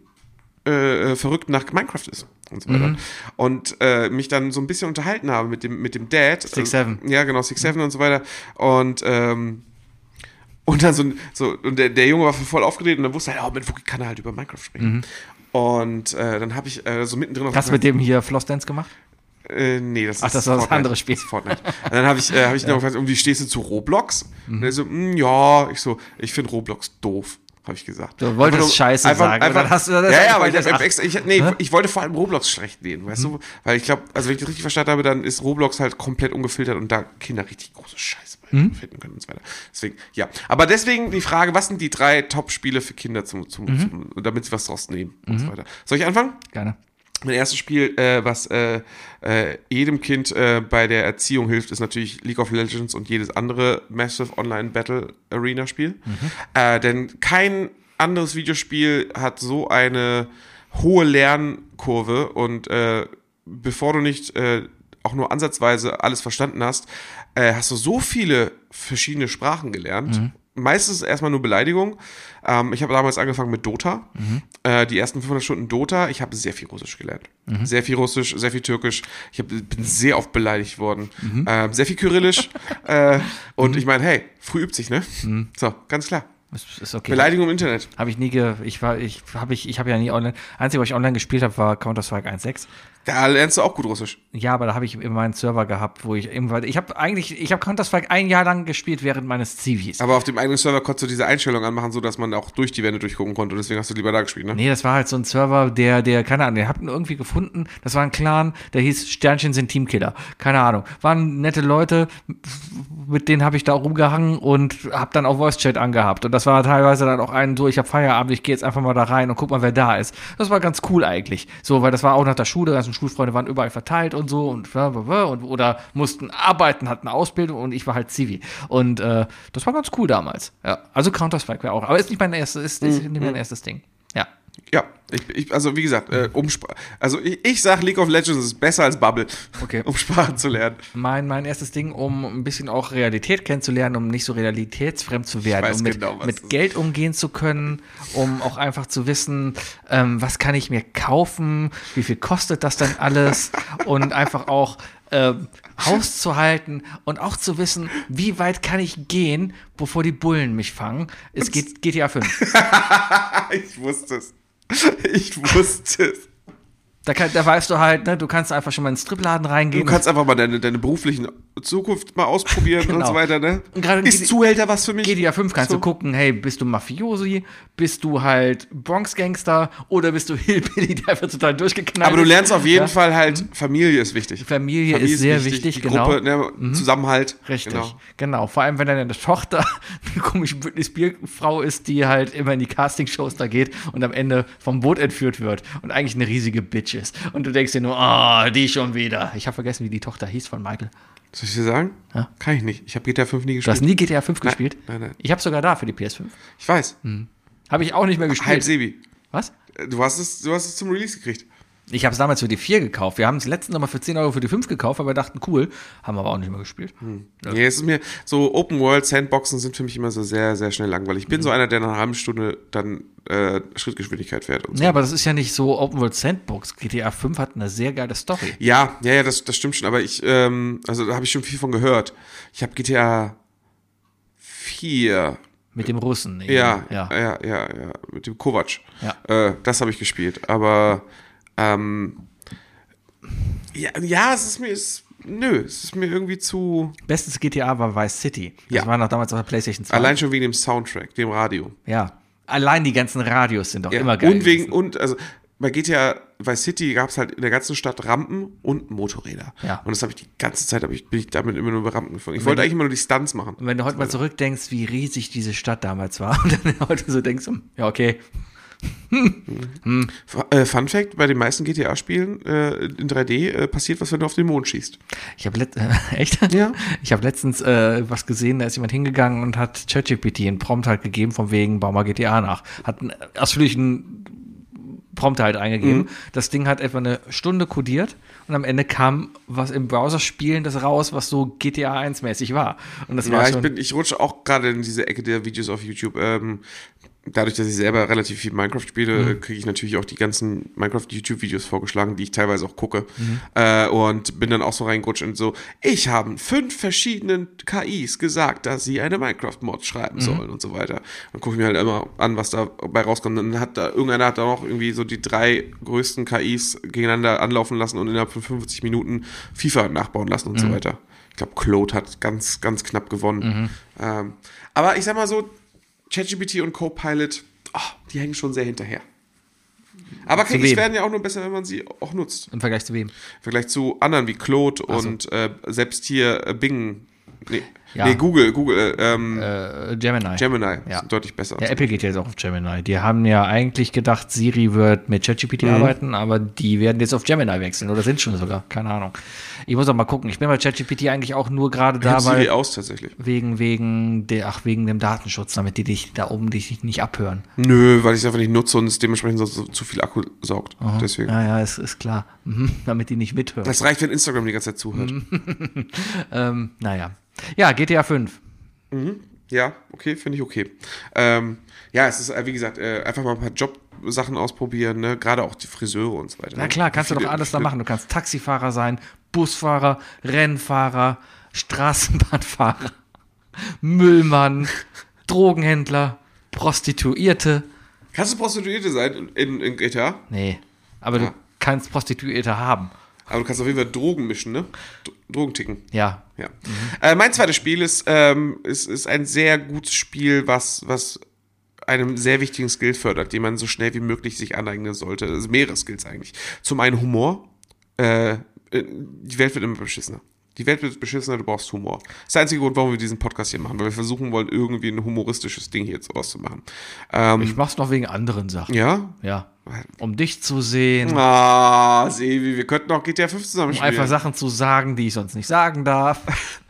äh, verrückt nach Minecraft ist und so weiter. Und äh, mich dann so ein bisschen unterhalten habe mit dem, mit dem Dad. Six Seven. Ja, genau, Six Seven und so weiter. Und ähm, und dann so, so und der, der Junge war voll aufgedreht und dann wusste er, oh, mit Wookie kann er halt über Minecraft sprechen. Und äh, dann habe ich äh, so mittendrin auf Hast du mit dem hier Flossdance gemacht? äh, nee, das Ach, ist das war das Fortnite. andere Spiel. Das ist Fortnite. Und dann habe ich, äh, hab ich noch gefragt, und wie stehst du zu Roblox? Und er so, "Mm, ja, ich so, ich finde Roblox doof, habe ich gesagt. Du wolltest Einfach nur- Scheiße einfach, sagen, Einfach, und dann hast du das ja, ja, einfach aber ich, gesagt, hab ach. extra, ich, nee, Hä? ich wollte vor allem Roblox schlecht reden, weißt du? Weil ich glaube, also wenn ich das richtig verstanden habe, dann ist Roblox halt komplett ungefiltert und da Kinder richtig große Scheiße bei finden können und so weiter. Deswegen, ja. Aber deswegen die Frage, was sind die drei Top-Spiele für Kinder, zum, zum, zum, damit sie was draus nehmen und so weiter. Soll ich anfangen? Gerne. Mein erstes Spiel, äh, was äh, äh, jedem Kind äh, bei der Erziehung hilft, ist natürlich League of Legends und jedes andere Massive Online Battle Arena Spiel. Äh, denn kein anderes Videospiel hat so eine hohe Lernkurve und äh, bevor du nicht äh, auch nur ansatzweise alles verstanden hast, äh, hast du so viele verschiedene Sprachen gelernt. Meistens erstmal nur Beleidigung. Ähm, ich habe damals angefangen mit Dota. Äh, die ersten fünfhundert Stunden Dota. Ich habe sehr viel Russisch gelernt. Sehr viel Russisch, sehr viel Türkisch. Ich hab, bin sehr oft beleidigt worden. Ähm, sehr viel Kyrillisch. äh, und ich meine, hey, früh übt sich, ne? So, ganz klar. Ist, ist okay. Beleidigung im Internet. Habe ich nie ge ich war ich habe ich ich habe ja nie online. Einzige, was ich online gespielt habe, war Counter-Strike eins Punkt sechs. Da lernst du auch gut Russisch. Ja, aber da habe ich immer einen Server gehabt, wo ich irgendwann ich habe eigentlich ich habe Counter-Strike ein Jahr lang gespielt während meines Zivis. Aber auf dem eigenen Server konntest du diese Einstellung anmachen, so dass man auch durch die Wände durchgucken konnte. Und deswegen hast du lieber da gespielt, ne? Nee, das war halt so ein Server, der, der, keine Ahnung, den habt ihr irgendwie gefunden. Das war ein Clan, der hieß Sternchen sind Teamkiller. Keine Ahnung. Waren nette Leute, mit denen habe ich da rumgehangen und habe dann auch Voice-Chat angehabt. Und das war teilweise dann auch ein, so, ich habe Feierabend, ich gehe jetzt einfach mal da rein und guck mal, wer da ist. Das war ganz cool eigentlich. So, weil das war auch nach der Schule, ganzen Schulfreunde waren überall verteilt und so und, und oder mussten arbeiten, hatten eine Ausbildung und ich war halt Zivi. Und äh, das war ganz cool damals. Ja. Also Counter-Strike wäre auch. Aber ist nicht mein erstes, ist, ist nicht mein erstes Ding. Ja. Ja, ich, ich, also wie gesagt, äh, um Spra- also ich, ich sag League of Legends ist besser als Bubble, Okay. um Sprachen zu lernen. Mein, mein erstes Ding, um ein bisschen auch Realität kennenzulernen, um nicht so realitätsfremd zu werden, weiß um mit, genau, was das mit ist. Geld umgehen zu können, um auch einfach zu wissen, ähm, was kann ich mir kaufen, wie viel kostet das denn alles und einfach auch ähm, auszuhalten und auch zu wissen, wie weit kann ich gehen, bevor die Bullen mich fangen. Es geht G T A fünf. Ich wusste es. Ich wusste es. Da, kann, da weißt du halt, ne, du kannst einfach schon mal in den Stripladen Du reingehen. kannst einfach mal deine, deine beruflichen Zukunft mal ausprobieren und Genau. so weiter, ne? Und gerade in Ist G- Zuhälter was für mich? G T A fünf kannst So. du gucken, hey, bist du Mafiosi, bist du halt Bronx-Gangster oder bist du Hillbilly, der einfach total durchgeknallt Aber du ist? lernst auf jeden Ja? Fall halt, Familie ist wichtig. Familie ist sehr wichtig, die genau. Gruppe, ne, Zusammenhalt. Richtig, Genau. genau. Vor allem, wenn deine Tochter eine komische Britney Spears-Frau ist, die halt immer in die Castingshows da geht und am Ende vom Boot entführt wird und eigentlich eine riesige Bitch ist. Und du denkst dir nur, ah, die schon wieder. Ich habe vergessen, wie die Tochter hieß von Michael. Soll ich dir sagen? Ja. Kann ich nicht. Ich habe G T A fünf nie Du hast gespielt. nie G T A fünf Nein, gespielt? nein, nein. Ich habe sogar da für die P S fünf. Ich weiß. Habe ich auch nicht mehr Halb gespielt. Sebi. Was? Du hast es, du hast es zum Release gekriegt. Ich habe es damals für die vier gekauft. Wir haben es letzten Sommer für zehn Euro für die fünf gekauft, aber wir dachten, cool, haben wir aber auch nicht mehr gespielt. Ja. Nee, es ist mir, so Open-World-Sandboxen sind für mich immer so sehr, sehr schnell langweilig. Ich bin so einer, der nach einer halben Stunde dann äh, Schrittgeschwindigkeit fährt. Und so. Ja, aber das ist ja nicht so Open World Sandbox. G T A fünf hat eine sehr geile Story. Ja, ja, ja, das, das stimmt schon, aber ich, ähm, also da habe ich schon viel von gehört. Ich habe G T A vier Mit dem Russen. eben. Ja, ja. ja, ja, ja, mit dem Kovac. Ja. Äh, das habe ich gespielt. Aber ähm, ja, ja, es ist mir, es, nö, es ist mir irgendwie zu. Bestes G T A war Vice City. Das Ja. war noch damals auf der PlayStation zwei. Allein schon wegen dem Soundtrack, dem Radio. Ja. Allein die ganzen Radios sind doch Ja. immer geil. Und wegen, gewesen. und also bei G T A Vice City gab es halt in der ganzen Stadt Rampen und Motorräder. Ja. Und das habe ich die ganze Zeit, hab ich, bin ich damit immer nur über Rampen gefahren. Ich wollte eigentlich immer nur die Stunts machen. Und wenn du heute mal zurückdenkst, wie riesig diese Stadt damals war, und dann heute so denkst, ja, okay. F- äh, Fun Fact, bei den meisten G T A-Spielen äh, in drei D äh, passiert was, wenn du auf den Mond schießt. Ich habe let äh, echt? Ja. Ich habe letztens äh, was gesehen, da ist jemand hingegangen und hat ChatGPT einen Prompt halt gegeben, von wegen, bau mal G T A nach. Hat einen ausführlichen Prompt halt eingegeben. Mhm. Das Ding hat etwa eine Stunde codiert und am Ende kam was im Browser spielendes raus, was so G T A eins mäßig war. Und das war Ja, ich, schon, bin, ich rutsche auch gerade in diese Ecke der Videos auf YouTube. Ähm, dadurch, dass ich selber relativ viel Minecraft spiele, Mhm. kriege ich natürlich auch die ganzen Minecraft-YouTube-Videos vorgeschlagen, die ich teilweise auch gucke. Mhm. Äh, und bin dann auch so reingerutscht und so, ich habe fünf verschiedenen K Is gesagt, dass sie eine Minecraft-Mod Mhm. schreiben sollen und so weiter. Dann gucke ich mir halt immer an, was dabei rauskommt. Dann hat da, irgendeiner hat da noch irgendwie so die drei größten K Is gegeneinander anlaufen lassen und innerhalb von fünfundfünfzig Minuten FIFA nachbauen lassen und Mhm. so weiter. Ich glaube, Claude hat ganz, ganz knapp gewonnen. Ähm, aber ich sag mal so, ChatGPT und Copilot, oh, die hängen schon sehr hinterher. Aber Zu K Is wem? werden ja auch nur besser, wenn man sie auch nutzt. im Vergleich zu wem? Im Vergleich zu anderen wie Claude Ach so. und äh, selbst hier äh, Bing. Nee, Ja. nee, Google, Google, äh, ähm, Äh, Gemini. Gemini Ja. sind deutlich besser. Ja, Apple geht jetzt auch auf Gemini. Die haben ja eigentlich gedacht, Siri wird mit ChatGPT arbeiten, aber die werden jetzt auf Gemini wechseln oder sind schon sogar. Keine Ahnung. Ich muss auch mal gucken. Ich bin bei ChatGPT eigentlich auch nur gerade Ich da, hab Siri weil aus tatsächlich. wegen, wegen, der, ach, wegen dem Datenschutz, damit die dich da oben dich nicht abhören. Nö, weil ich es einfach nicht nutze und es dementsprechend so, so, zu viel Akku saugt. Deswegen. Ja, ja, ist, ist klar. Mhm. Damit die nicht mithören. Das reicht, wenn Instagram die ganze Zeit zuhört. Ähm, naja. Ja, G T A fünf. Ja, okay, finde ich okay. Ähm, ja, es ist, äh, wie gesagt, äh, einfach mal ein paar Jobsachen ausprobieren, ne? Gerade auch die Friseure und so weiter. Na klar, kannst du Viele- doch alles da viele- machen. Du kannst Taxifahrer sein, Busfahrer, Rennfahrer, Straßenbahnfahrer, Müllmann, Drogenhändler, Prostituierte. Kannst du Prostituierte sein in, in G T A? Nee, aber Ja. du kannst Prostituierte haben. Aber du kannst auf jeden Fall Drogen mischen, ne? D Drogen ticken. Ja. Ja. Äh, mein zweites Spiel ist, ähm, ist, ist ein sehr gutes Spiel, was, was einem sehr wichtigen Skill fördert, den man so schnell wie möglich sich aneignen sollte. Also mehrere Skills eigentlich. Zum einen Humor. Äh, die Welt wird immer beschissener. Die Welt wird beschissener, du brauchst Humor. Das ist der einzige Grund, warum wir diesen Podcast hier machen, weil wir versuchen wollen, irgendwie ein humoristisches Ding hier jetzt rauszumachen. Ähm, Ich mach's noch wegen anderen Sachen. ja? Ja. Um dich zu sehen, Ah, Sevi, wir könnten auch G T A fünf zusammen um spielen. einfach Sachen zu sagen, die ich sonst nicht sagen darf.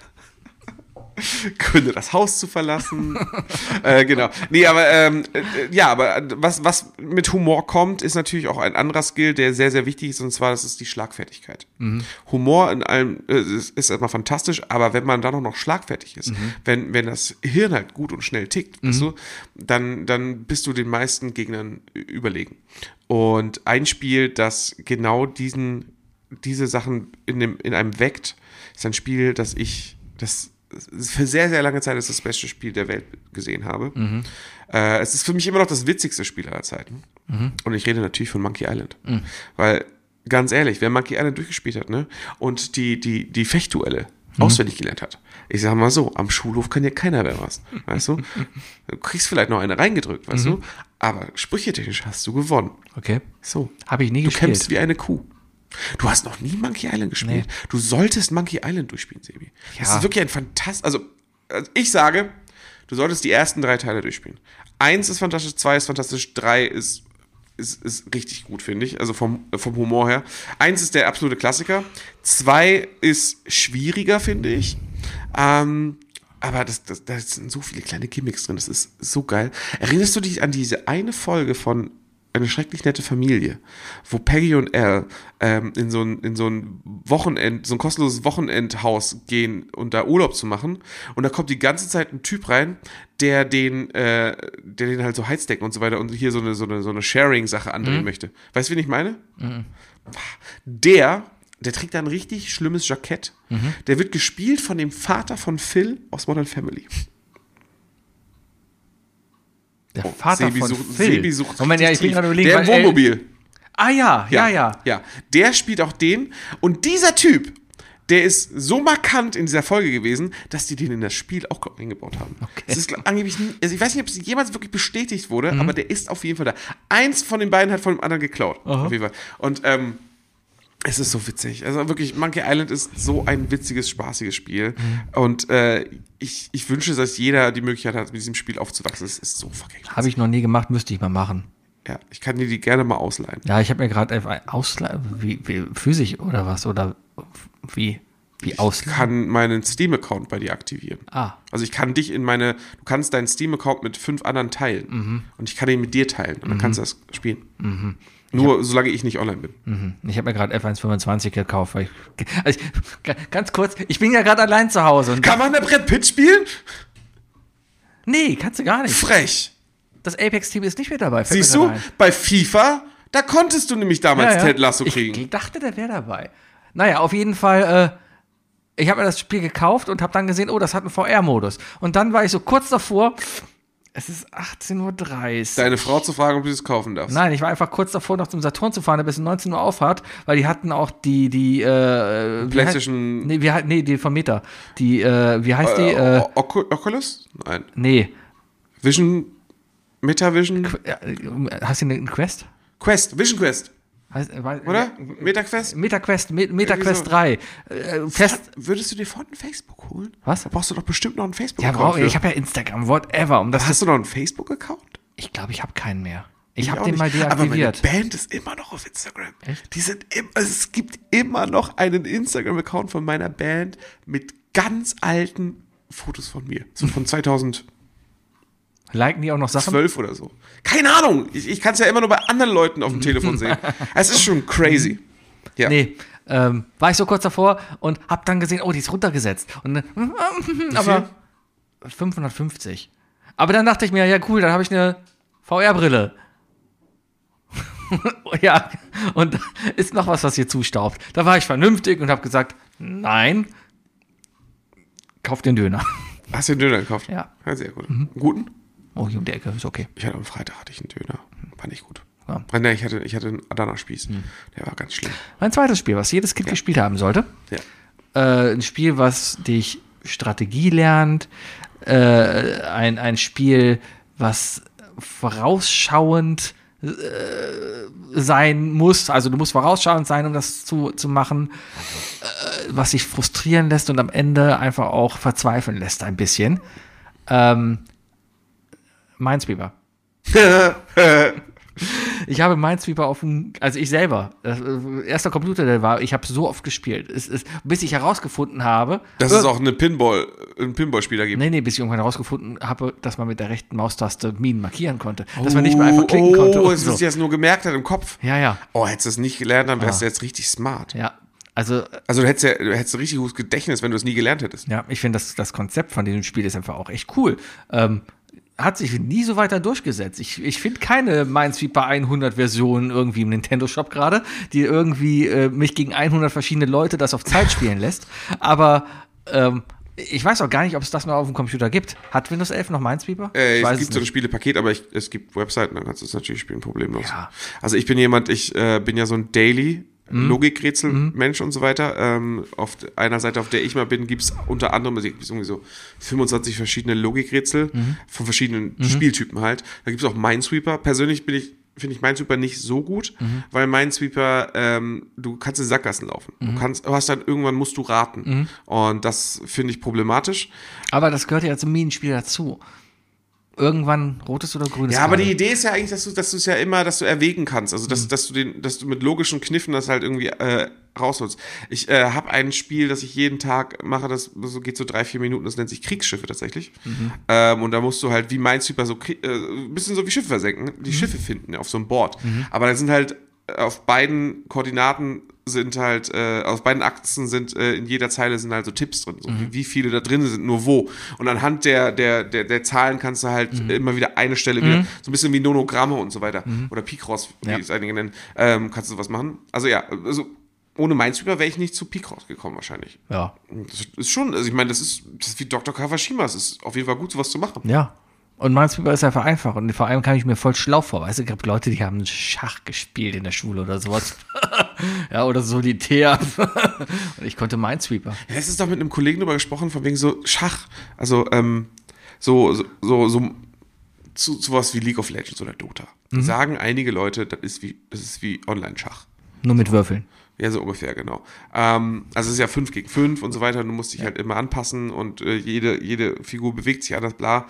Gründe, das Haus zu verlassen. äh, genau. Nee, aber ähm, äh, ja, aber was, was mit Humor kommt, ist natürlich auch ein anderer Skill, der sehr, sehr wichtig ist, und zwar, das ist die Schlagfertigkeit. Humor in allem äh, ist, ist erstmal fantastisch, aber wenn man dann auch noch schlagfertig ist, wenn, wenn das Hirn halt gut und schnell tickt, weißt du, dann, dann bist du den meisten Gegnern überlegen. Und ein Spiel, das genau diesen, diese Sachen in, dem, in einem weckt, ist ein Spiel, das ich, das für sehr, sehr lange Zeit ist das beste Spiel der Welt gesehen habe. Mhm. Äh, es ist für mich immer noch das witzigste Spiel aller Zeiten. Mhm. Und ich rede natürlich von Monkey Island. Weil, ganz ehrlich, wer Monkey Island durchgespielt hat, ne, und die, die, die Fechtduelle Mhm. auswendig gelernt hat, ich sag mal so, am Schulhof kann ja keiner mehr was, weißt du? Du kriegst vielleicht noch eine reingedrückt, weißt Mhm. du? Aber sprüchetechnisch hast du gewonnen. Okay. So. Habe ich nie Du gespielt. kämpfst wie eine Kuh. Du hast noch nie Monkey Island gespielt. Nee. Du solltest Monkey Island durchspielen, Sebi. Das Ja. ist wirklich ein fantastisch. Also, also, ich sage, du solltest die ersten drei Teile durchspielen. Eins ist fantastisch, zwei ist fantastisch, drei ist, ist, ist richtig gut, finde ich. Also vom, vom Humor her. Eins ist der absolute Klassiker. Zwei ist schwieriger, finde ich. Ähm, aber das, das, da sind so viele kleine Gimmicks drin. Das ist so geil. Erinnerst du dich an diese eine Folge von eine schrecklich nette Familie, wo Peggy und Al ähm, in so ein, in so ein Wochenend, so ein kostenloses Wochenendhaus gehen und da Urlaub zu machen. Und da kommt die ganze Zeit ein Typ rein, der den, äh, der den halt so Heizdecken und so weiter und hier so eine, so eine, so eine Sharing-Sache andrehen mhm. möchte. Weißt du, wen ich meine? Mhm. Der, der trägt da ein richtig schlimmes Jackett. Mhm. Der wird gespielt von dem Vater von Phil aus Modern Family. Der Vater Sebi von sucht, Phil. Sebi sucht Moment, ja, ich bin gerade überlegen, der im weil El- Wohnmobil. Ah ja, ja, ja. Ja, der spielt auch den. Und dieser Typ, der ist so markant in dieser Folge gewesen, dass die den in das Spiel auch eingebaut haben. Okay. Das ist angeblich, also ich weiß nicht, ob es jemals wirklich bestätigt wurde, Mhm. aber der ist auf jeden Fall da. Eins von den beiden hat von dem anderen geklaut. Aha. Auf jeden Fall. Und ähm, es ist so witzig. Also wirklich, Monkey Island ist so ein witziges, spaßiges Spiel. Mhm. Und äh, ich, ich wünsche, dass jeder die Möglichkeit hat, mit diesem Spiel aufzuwachsen. Es ist so fucking klasse. Habe ich noch nie gemacht, müsste ich mal machen. Ja, ich kann dir die gerne mal ausleihen. Ja, ich habe mir gerade einfach ausleihen, wie, wie physisch oder was oder wie wie Ich ausleihen. kann meinen Steam-Account bei dir aktivieren. Ah, Also ich kann dich in meine, du kannst deinen Steam-Account mit fünf anderen teilen. Mhm. Und ich kann ihn mit dir teilen. Und dann kannst du das spielen. Nur solange ich nicht online bin. mhm. Ich habe mir gerade F eins fünfundzwanzig gekauft. Weil ich, also ich, ganz kurz, ich bin ja gerade allein zu Hause. Und Kann man da Brett Pitt spielen? nee, kannst du gar nicht. Frech. Das Apex-Team ist nicht mehr dabei. fällt mir Siehst du, gerade ein. bei FIFA, da konntest du nämlich damals Ja, ja. Ted Lasso kriegen. Ich dachte, der wäre dabei. Naja, auf jeden Fall, äh, ich habe mir das Spiel gekauft und habe dann gesehen, oh, das hat einen V R-Modus. Und dann war ich so kurz davor, es ist achtzehn Uhr dreißig. Deine Frau zu fragen, ob du das kaufen darfst. Nein, ich war einfach kurz davor, noch zum Saturn zu fahren, der bis neunzehn Uhr aufhat, weil die hatten auch die, die, äh, wie PlayStation- heißt- Nee, wie, hei- nee, die von Meta. Die, äh, wie heißt die? Äh, Äh, Ocu- Oculus? Nein. nee. Vision, Metavision? Ja, hast du eine Quest? Quest, Vision Quest, Heißt, äh, weil- oder? Ja, MetaQuest? MetaQuest, Me- MetaQuest so. drei. Äh, fest. Würdest du dir von Facebook holen? Was? Da brauchst du doch bestimmt noch einen Ja, Facebook-Account. brauch, für. ich habe ja Instagram, whatever. Um das Hast du noch einen Facebook-Account? Ich glaube, ich habe keinen mehr. Ich auch habe den nicht. mal Aber meine deaktiviert. Band ist immer noch auf Instagram. Echt? Die sind im, also es gibt immer noch einen Instagram-Account von meiner Band mit ganz alten Fotos von mir. So von zweitausendzwölf Liken die auch noch Sachen? oder so. Keine Ahnung. Ich, ich kann es ja immer nur bei anderen Leuten auf dem Telefon sehen. Es ist schon crazy. Ja. Nee, ähm, war ich so kurz davor und hab dann gesehen, oh, die ist runtergesetzt. Und dann, aber fünfhundertfünfzig. Aber dann dachte ich mir, ja cool, dann habe ich eine V R-Brille. Ja, und ist noch was, was hier zustaubt. Da war ich vernünftig und habe gesagt, nein, kauf den Döner. Hast du den Döner gekauft? Ja. Ja, sehr gut. Einen guten? Oh, hier um die Ecke, ist okay. Ich hatte am Freitag hatte ich einen Döner. War nicht gut. Ja. Ah, nee, ich hatte, ich hatte einen Adana-Spieß. Der war ganz schlimm. Mein zweites Spiel, was jedes Kind gespielt haben sollte. Ja. Äh, ein Spiel, was dich Strategie lernt. Äh, ein, ein Spiel, was vorausschauend äh, sein muss. Also du musst vorausschauend sein, um das zu, zu machen. Äh, was dich frustrieren lässt und am Ende einfach auch verzweifeln lässt ein bisschen. Ähm, Minesweeper. Ich habe Minesweeper auf dem, also ich selber, das, äh, erster Computer, der war, ich habe so oft gespielt, es ist, bis ich herausgefunden habe, Dass es auch eine Pinball, einen Pinball-Spieler gibt. nee, nee, bis ich irgendwann herausgefunden habe, dass man mit der rechten Maustaste Minen markieren konnte, dass man nicht mehr einfach klicken oh, konnte. Oh, und jetzt so. hast du das nur gemerkt hat im Kopf. Ja, ja, Oh, hättest du es nicht gelernt, dann wärst Ah. du jetzt richtig smart. ja, also, Also du hättest ja, du hättest ein richtig gutes Gedächtnis, wenn du es nie gelernt hättest. ja, ich finde, das, das Konzept von diesem Spiel ist einfach auch echt cool. Ähm, hat sich nie so weiter durchgesetzt. Ich, ich finde keine Minesweeper hundert Version irgendwie im Nintendo Shop gerade, die irgendwie äh, mich gegen hundert verschiedene Leute das auf Zeit spielen lässt. Aber ähm, ich weiß auch gar nicht, ob es das noch auf dem Computer gibt. Hat Windows elf noch Minesweeper? Äh, Ich es weiß gibt es so ein nicht. Spielepaket, aber ich, es gibt Webseiten, dann kannst du es natürlich spielen, problemlos. Ja. Also ich bin jemand, ich äh, bin ja so ein Daily Logikrätsel-Mensch und so weiter. Ähm, auf einer Seite, auf der ich mal bin, gibt es unter anderem, also gibt es irgendwie so fünfundzwanzig verschiedene Logikrätsel von verschiedenen Spieltypen halt. Da gibt es auch Minesweeper. Persönlich bin ich finde ich Minesweeper nicht so gut, weil Minesweeper, ähm, du kannst in Sackgassen laufen. Du kannst, du hast dann irgendwann musst du raten. Und das finde ich problematisch. Aber das gehört ja zum Minenspiel dazu. irgendwann rotes oder grünes Ja, aber Kabel. die Idee ist ja eigentlich, dass du, dass du es ja immer, dass du erwägen kannst. Also, dass, mhm. dass du den, dass du mit logischen Kniffen das halt irgendwie äh, rausholst. Ich äh, habe ein Spiel, das ich jeden Tag mache, das so geht so drei, vier Minuten, das nennt sich Kriegsschiffe tatsächlich. Mhm. Ähm, und da musst du halt wie Minesweeper so äh, ein bisschen so wie Schiffe versenken, die mhm. Schiffe finden auf so einem Board. Mhm. Aber da sind halt auf beiden Koordinaten sind halt, äh, auf beiden Achsen sind, äh, in jeder Zeile sind halt so Tipps drin, so mhm. wie viele da drin sind, nur wo. Und anhand der, der, der, der Zahlen kannst du halt mhm. immer wieder eine Stelle wieder, so ein bisschen wie Nonogramme und so weiter. Mhm. Oder Picross, wie ja. es einige nennen, ähm, kannst du sowas machen. Also ja, also ohne Minesweeper wäre ich nicht zu Picross gekommen wahrscheinlich. Ja. Das ist schon, also ich meine, das ist, das ist wie Doktor Kawashima, es ist auf jeden Fall gut, sowas zu machen. Ja. Und Minesweeper ist einfach einfach. Und vor allem kam ich mir voll schlau vor. Weißt du, ich habe Leute, die haben Schach gespielt in der Schule oder sowas. Ja, oder Solitär. Und ich konnte Minesweeper. Ja, es ist doch mit einem Kollegen drüber gesprochen, von wegen so Schach. Also, ähm, so, so, so, so zu sowas wie League of Legends oder Dota. Mhm. Sagen einige Leute, das ist wie, das ist wie Online-Schach. Nur mit Würfeln. Ja, so ungefähr, genau. Ähm, also es ist ja fünf gegen fünf und so weiter. Du musst dich ja. halt immer anpassen und äh, jede, jede Figur bewegt sich anders, bla.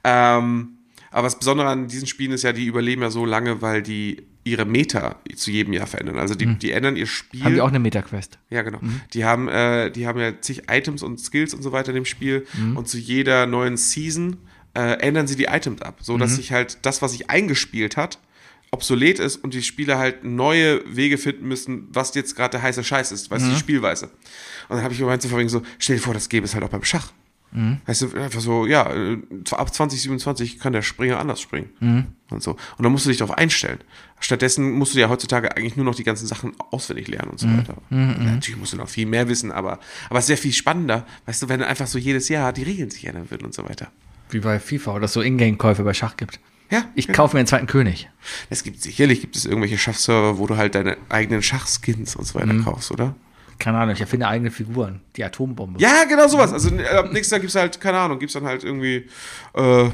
Ähm, aber das Besondere an diesen Spielen ist ja, die überleben ja so lange, weil die ihre Meta zu jedem Jahr verändern. Also die, mhm. die ändern ihr Spiel. Haben die auch eine Meta-Quest? Ja, genau. Mhm. Die haben, äh, die haben ja zig Items und Skills und so weiter in dem Spiel. Mhm. Und zu jeder neuen Season äh, ändern sie die Items ab, so dass Mhm. sich halt das, was sich eingespielt hat, obsolet ist und die Spieler halt neue Wege finden müssen, was jetzt gerade der heiße Scheiß ist, weißt du, Mhm. die Spielweise. Und dann habe ich gemeint, so, so, stell dir vor, das gäbe es halt auch beim Schach. Mhm. Weißt du, einfach so, ja, äh, ab zwanzig siebenundzwanzig kann der Springer anders springen. Mhm. Und so. Und dann musst du dich darauf einstellen. Stattdessen musst du ja heutzutage eigentlich nur noch die ganzen Sachen auswendig lernen und so Mhm. weiter. Mhm. Ja, natürlich musst du noch viel mehr wissen, aber, aber es ist sehr viel spannender, weißt du, wenn einfach so jedes Jahr die Regeln sich ändern würden und so weiter. Wie bei FIFA oder es so Ingame-Käufe bei Schach gibt. Ja, Ich genau. kaufe mir einen zweiten König. Es gibt sicherlich gibt es irgendwelche Schachserver, wo du halt deine eigenen Schachskins und so weiter Mhm. kaufst, oder? Keine Ahnung, ich erfinde eigene Figuren. Die Atombombe. Ja, genau sowas. Also äh, ab nächstes Jahr gibt's halt, keine Ahnung, gibt's dann halt irgendwie äh,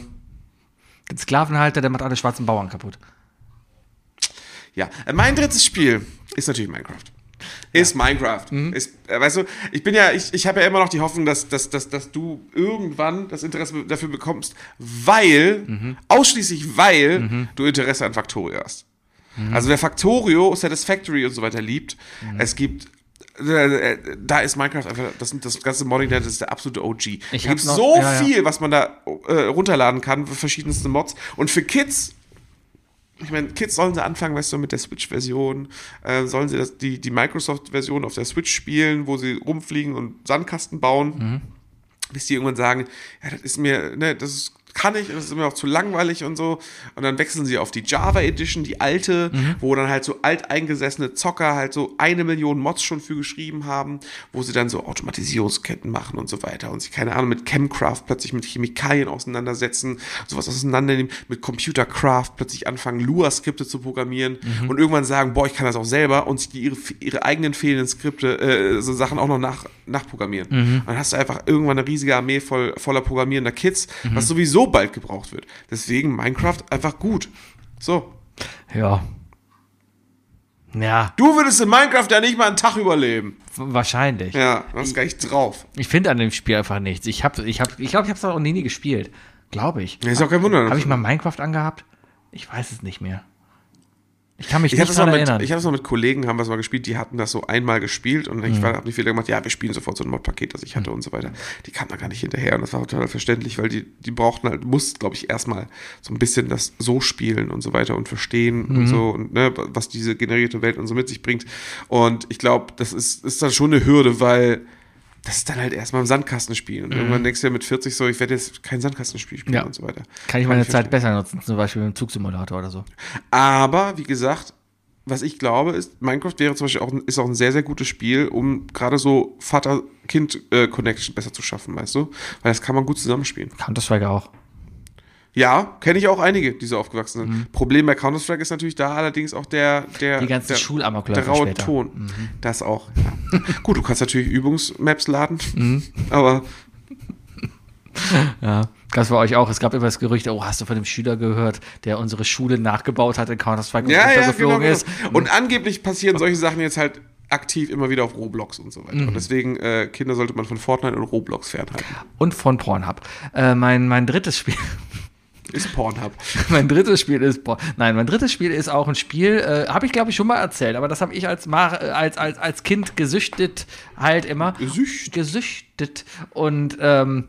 Den Sklavenhalter, der macht alle schwarzen Bauern kaputt. ja. Äh, Mein drittes Spiel ist natürlich Minecraft. Ist Minecraft. Ist, äh, weißt du, ich bin ja, ich, ich habe ja immer noch die Hoffnung, dass, dass, dass, dass du irgendwann das Interesse dafür bekommst, weil, ausschließlich weil du Interesse an Factorio hast. Also wer Factorio, Satisfactory und so weiter liebt, es gibt äh, da ist Minecraft einfach, das, das ganze Modding, das ist der absolute O G. Ich Da gibt hab's noch- so ja, ja. viel, was man da äh, runterladen kann, verschiedenste Mods. Und für Kids, ich meine, Kids sollen sie anfangen, weißt du, mit der Switch-Version, äh, sollen sie das, die, die Microsoft-Version auf der Switch spielen, wo sie rumfliegen und Sandkasten bauen, Mhm. bis die irgendwann sagen, ja, das ist mir, ne, das ist, kann ich, das ist mir auch zu langweilig und so. Und dann wechseln sie auf die Java Edition, die alte, Mhm. wo dann halt so alteingesessene Zocker halt so eine Million Mods schon für geschrieben haben, wo sie dann so Automatisierungsketten machen und so weiter und sich, keine Ahnung, mit Chemcraft plötzlich mit Chemikalien auseinandersetzen, sowas auseinandernehmen, mit Computercraft plötzlich anfangen, Lua-Skripte zu programmieren Mhm. und irgendwann sagen, boah, ich kann das auch selber und sich die, ihre, ihre eigenen fehlenden Skripte, äh, so Sachen auch noch nach, nachprogrammieren. Mhm. Und dann hast du einfach irgendwann eine riesige Armee voll, voller programmierender Kids, Mhm. was sowieso bald gebraucht wird. Deswegen Minecraft einfach gut. So. Ja. Ja, Du würdest in Minecraft ja nicht mal einen Tag überleben. wahrscheinlich. Ja, du hast gar nicht drauf. Ich finde an dem Spiel einfach nichts. Ich habe, ich hab, ich glaube, ich habe es auch nie, nie gespielt. Glaube ich. Ja, ist auch kein Wunder. Habe ich mal Minecraft angehabt? Ich weiß es nicht mehr. Ich kann mich Ich habe nicht das, daran mal mit- erinnern. ich hab das mal mit Kollegen, haben wir es mal gespielt, die hatten das so einmal gespielt und ich habe nicht wieder gemacht, ja, wir spielen sofort so ein Mod-Paket, das ich hatte und so weiter. Die kamen da gar nicht hinterher und das war total verständlich, weil die, die brauchten halt, mussten, glaube ich, erstmal so ein bisschen das so spielen und so weiter und verstehen und so und ne, was diese generierte Welt und so mit sich bringt. Und ich glaube, das ist, ist dann schon eine Hürde, weil das ist dann halt erstmal im Sandkasten spielen. Und irgendwann denkst du ja mit vierzig so, ich werde jetzt kein Sandkastenspiel spielen Ja. und so weiter. Kann ich meine verstehen. Zeit besser nutzen, zum Beispiel mit dem Zugsimulator oder so. Aber, wie gesagt, was ich glaube, ist, Minecraft wäre zum Beispiel auch, ein- ist auch ein sehr, sehr gutes Spiel, um gerade so Vater-Kind-Connection besser zu schaffen, weißt du? Weil das kann man gut zusammenspielen. Counter-Strike auch. Ja, kenne ich auch einige, die so aufgewachsen sind. Problem bei Counter-Strike ist natürlich da allerdings auch der, der, Die ganzen der, Schulamokläufer der raue später. Ton. Das auch, ja. Gut, du kannst natürlich Übungsmaps laden, Mhm. aber Ja, das war euch auch. Es gab immer das Gerücht, oh, hast du von dem Schüler gehört, der unsere Schule nachgebaut hat in Counter-Strike und ja, ja, genau, runtergeflogen genau. ist? Und angeblich passieren solche Sachen jetzt halt aktiv immer wieder auf Roblox und so weiter. Mhm. Und deswegen, äh, Kinder sollte man von Fortnite und Roblox fernhalten. Und von Pornhub. Äh, mein, mein drittes Spiel. Ist Pornhub. Mein drittes Spiel ist, boah, nein, mein drittes Spiel ist auch ein Spiel, äh, habe ich glaube ich schon mal erzählt, aber das habe ich als, Mar- äh, als, als, als Kind gesüchtet halt immer. Gesüchtet. Gesüchtet. Und ähm,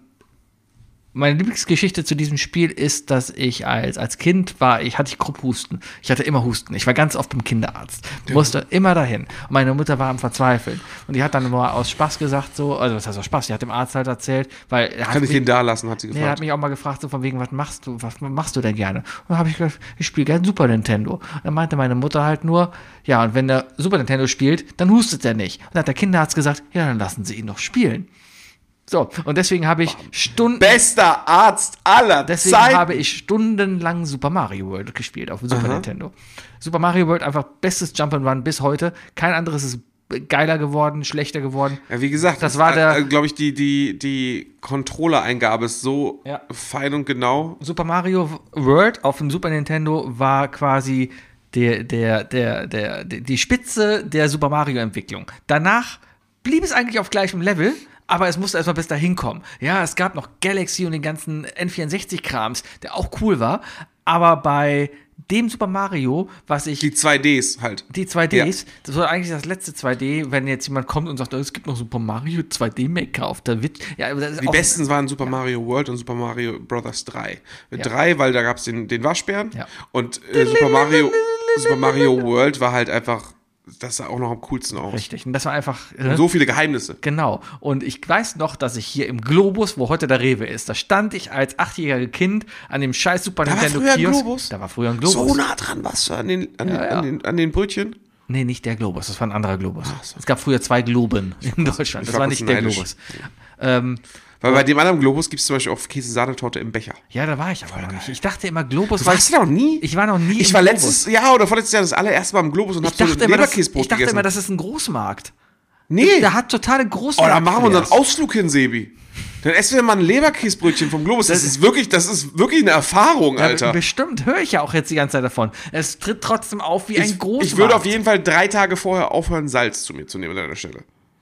meine Lieblingsgeschichte zu diesem Spiel ist, dass ich als, als Kind war, ich hatte ich grob Husten. Ich hatte immer Husten. Ich war ganz oft beim Kinderarzt. Ja. Musste immer dahin. Und meine Mutter war am Verzweifeln. Und die hat dann nur aus Spaß gesagt, so, also was heißt aus Spaß? Die hat dem Arzt halt erzählt, weil er hat Kann ich mich- den da lassen, hat sie Nee, gefragt. er hat mich auch mal gefragt, so von wegen, was machst du, was machst du denn gerne? Und dann habe ich gesagt, ich spiele gerne Super Nintendo. Und dann meinte meine Mutter halt nur, ja, und wenn der Super Nintendo spielt, dann hustet er nicht. Und dann hat der Kinderarzt gesagt, ja, dann lassen Sie ihn doch spielen. So, und deswegen habe ich Stunden, Bester Arzt aller deswegen Zeiten. habe ich stundenlang Super Mario World gespielt auf dem Super Aha. Nintendo. Super Mario World einfach bestes Jump'n'Run bis heute. Kein anderes ist geiler geworden, schlechter geworden. Ja, wie gesagt, Das war der- äh, glaube ich, die, die, die Controller-Eingabe ist so Ja. fein und genau. Super Mario World auf dem Super Nintendo war quasi der, der, der, der, der, die Spitze der Super Mario-Entwicklung. Danach blieb es eigentlich auf gleichem Level, aber es musste erstmal bis dahin kommen. Ja, es gab noch Galaxy und den ganzen N vierundsechzig-Krams, der auch cool war, aber bei dem Super Mario, was ich Die zwei Ds halt. die zwei Ds, das war eigentlich das letzte zwei D, wenn jetzt jemand kommt und sagt, oh, es gibt noch Super Mario zwei D Maker auf der Wit. Ja, aber das ist Die auch- besten waren Super Mario World und Super Mario Bros. drei. Mit Ja. drei, weil da gab es den, den Waschbären. Ja. Und äh, Super Mario Super Mario World war halt einfach, das sah auch noch am coolsten aus. Richtig. Und das war einfach. äh, So viele Geheimnisse. Genau. Und ich weiß noch, dass ich hier im Globus, wo heute der Rewe ist, da stand ich als achtjähriges Kind an dem scheiß Super Da war Nintendo früher ein Kiosk. Globus? Da war früher ein Globus. So nah dran warst du an den, an, Ja, den, ja. an, den, an den Brötchen. Nee, nicht der Globus, das war ein anderer Globus. Es gab früher zwei Globen in Deutschland. ich Das war war kurz nicht der neidisch. Globus. Ähm, Weil bei dem anderen Globus gibt es zum Beispiel auch Käse-Sahnetorte im Becher. ja, da war ich aber noch nicht. Ich dachte immer, Globus Du warst da noch nie? Ich war noch nie Ich im war Globus. letztes Jahr oder vorletztes Jahr das allererste Mal im Globus und Ich hab so dachte, ein immer, das, Leberkäsebrot ich dachte gegessen. immer, das ist ein Großmarkt. nee. Der hat totale Oh, Großmarkt. da machen wir unseren Ausflug hin, Sebi. Dann essen wir mal ein Leberkäsebrötchen vom Globus. Das, ist wirklich, das ist wirklich eine Erfahrung, Alter. Ja, bestimmt, höre ich ja auch jetzt die ganze Zeit davon. Es tritt trotzdem auf wie ein Ich, Großmarkt. ich würde auf jeden Fall drei Tage vorher aufhören, Salz zu mir zu nehmen an deiner Stelle.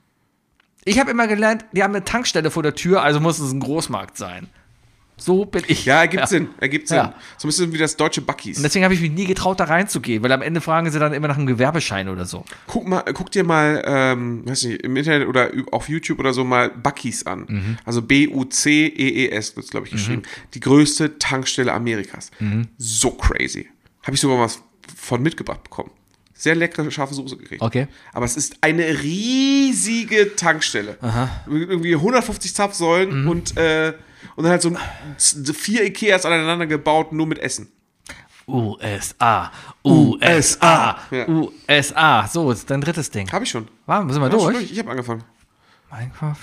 Ich habe immer gelernt, die haben eine Tankstelle vor der Tür, also muss es ein Großmarkt sein. So bin ich. Ja, ergibt Sinn, ergibt Sinn. Ja. So ein bisschen wie das deutsche Buckies. Und deswegen habe ich mich nie getraut, da reinzugehen, weil am Ende fragen sie dann immer nach einem Gewerbeschein oder so. Guck mal, guck dir mal, ähm, weiß nicht, im Internet oder ü- auf YouTube oder so mal Buckies an. Mhm. Also B U C E E S wird glaube ich, geschrieben. Die größte Tankstelle Amerikas. Mhm. So crazy. Habe ich sogar was von mitgebracht bekommen. Sehr leckere, scharfe Soße gekriegt. Okay. Aber es ist eine riesige Tankstelle. Mit irgendwie hundertfünfzig Zapfsäulen Mhm. und, äh, und dann halt so ein, z- vier Ikeas aneinander gebaut, nur mit Essen. U S A, U S A, Ja. U S A. So, ist dein drittes Ding. Habe ich schon. War, müssen wir Ja, schon durch? Ich habe angefangen. Minecraft,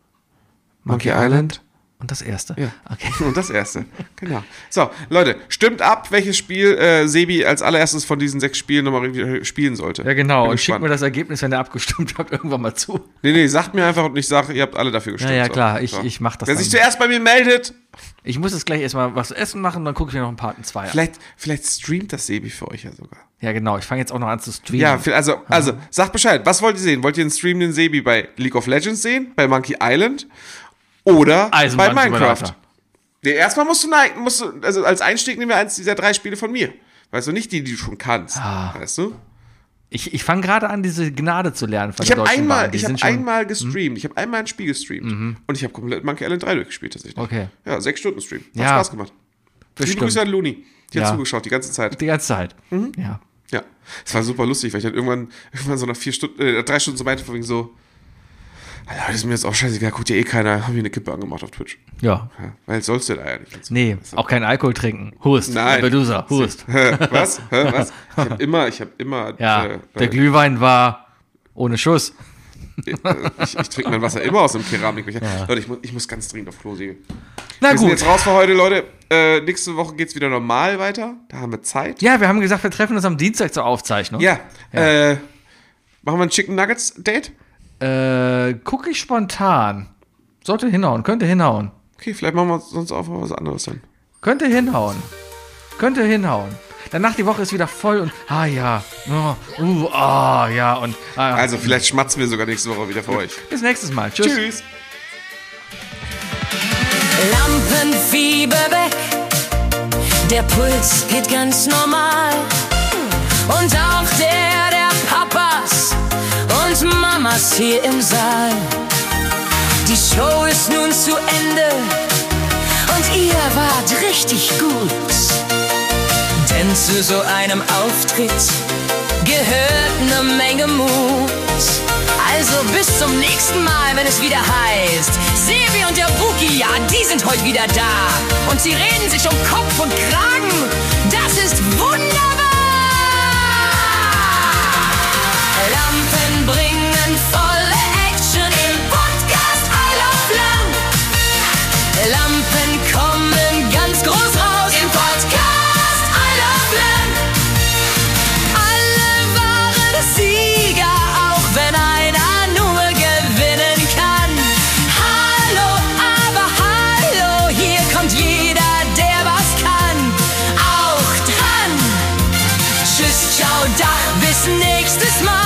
Monkey Island. und das erste. Ja. Okay. Und das erste. Genau. So, Leute, stimmt ab, welches Spiel äh, Sebi als allererstes von diesen sechs Spielen nochmal irgendwie spielen sollte. Ja, genau. Bin Und schickt gespannt. mir das Ergebnis, wenn ihr abgestimmt habt, irgendwann mal zu. Nee, nee, sagt mir einfach und ich sage, ihr habt alle dafür Ja, gestimmt. ja, So. klar. Ich, So. ich mach das Wer dann. sich zuerst bei mir meldet, Ich muss jetzt gleich erstmal was zu essen machen, dann gucke ich mir noch einen Part zwei an. vielleicht, vielleicht streamt das Sebi für euch ja sogar. Ja, genau. Ich fange jetzt auch noch an zu streamen. Ja, viel- also, also sagt Bescheid. Was wollt ihr sehen? Wollt ihr einen Stream den Sebi bei League of Legends sehen? Bei Monkey Island? Oder bei Eisenbahnsimulator. Minecraft? Nee, erstmal musst du, nein, musst du, also als Einstieg nehmen wir eins dieser drei Spiele von mir. Weißt du, nicht die, die du schon kannst. Ah. Weißt du? Ich, ich fange gerade an, diese Gnade zu lernen von Ich der habe Deutschen einmal, Bahn. Die ich habe sind schon- einmal gestreamt. Ich habe einmal ein Spiel gestreamt. Und ich habe komplett Monkey Island drei durchgespielt tatsächlich. Okay. Ja, sechs Stunden Stream. Hat Ja. Spaß gemacht. Liebe Bestimmt. Grüße an Luni. Die hat Ja. zugeschaut die ganze Zeit. Die ganze Zeit. Mhm. Ja. Ja. Es war super lustig, weil ich dann irgendwann, irgendwann so nach vier Stunden, äh, drei Stunden so meinte, von wegen so, Alter, das ist mir jetzt auch scheißegal, guckt ja eh keiner, haben wir eine Kippe angemacht auf Twitch. Ja. Ja, weil sollst du da ja nicht. Nee, auch kein Alkohol trinken. Hust. Nein. Medusa, Hust. Hä, was? Hä, was? Ich habe immer, ich habe immer, Ja, äh, der Glühwein war ohne Schuss. äh, ich, ich trinke mein Wasser immer aus dem Keramikbecher. Leute, ich muss, ich muss ganz dringend auf Klo sehen. Na Wir sind gut. jetzt raus für heute, Leute. Äh, nächste Woche geht's wieder normal weiter. Da haben wir Zeit. Ja, wir haben gesagt, wir treffen uns am Dienstag zur Aufzeichnung. Ja. Äh, machen wir ein Chicken Nuggets Date? Äh, guck ich spontan. Sollte hinhauen, könnte hinhauen. Okay, vielleicht machen wir sonst auch was anderes dann. Könnte hinhauen. Könnte hinhauen. Danach die Woche ist wieder voll und, ah ja, oh, uh, ah ja und, ah, Also vielleicht schmatzen wir sogar nächste Woche wieder für euch. bis nächstes Mal. Tschüss. Tschüss. Lampenfieber weg, Der Puls geht ganz normal. Und auch der der Papas und Mamas hier im Saal. Die Show ist nun zu Ende und ihr wart richtig gut. Denn zu so einem Auftritt gehört eine Menge Mut. Also bis zum nächsten Mal, wenn es wieder heißt, Sebi und der Wookie, ja, die sind heute wieder da. Und sie reden sich um Kopf und Kragen. Das ist wunderbar. Lampen bringen volle Action im Podcast I Love Lamp. Lampen kommen ganz groß raus im Podcast I Love Lamp. Alle waren Sieger, auch wenn einer nur gewinnen kann. Hallo, aber hallo, hier kommt jeder, der was kann. Auch dran. Tschüss, ciao, da, bis nächstes Mal.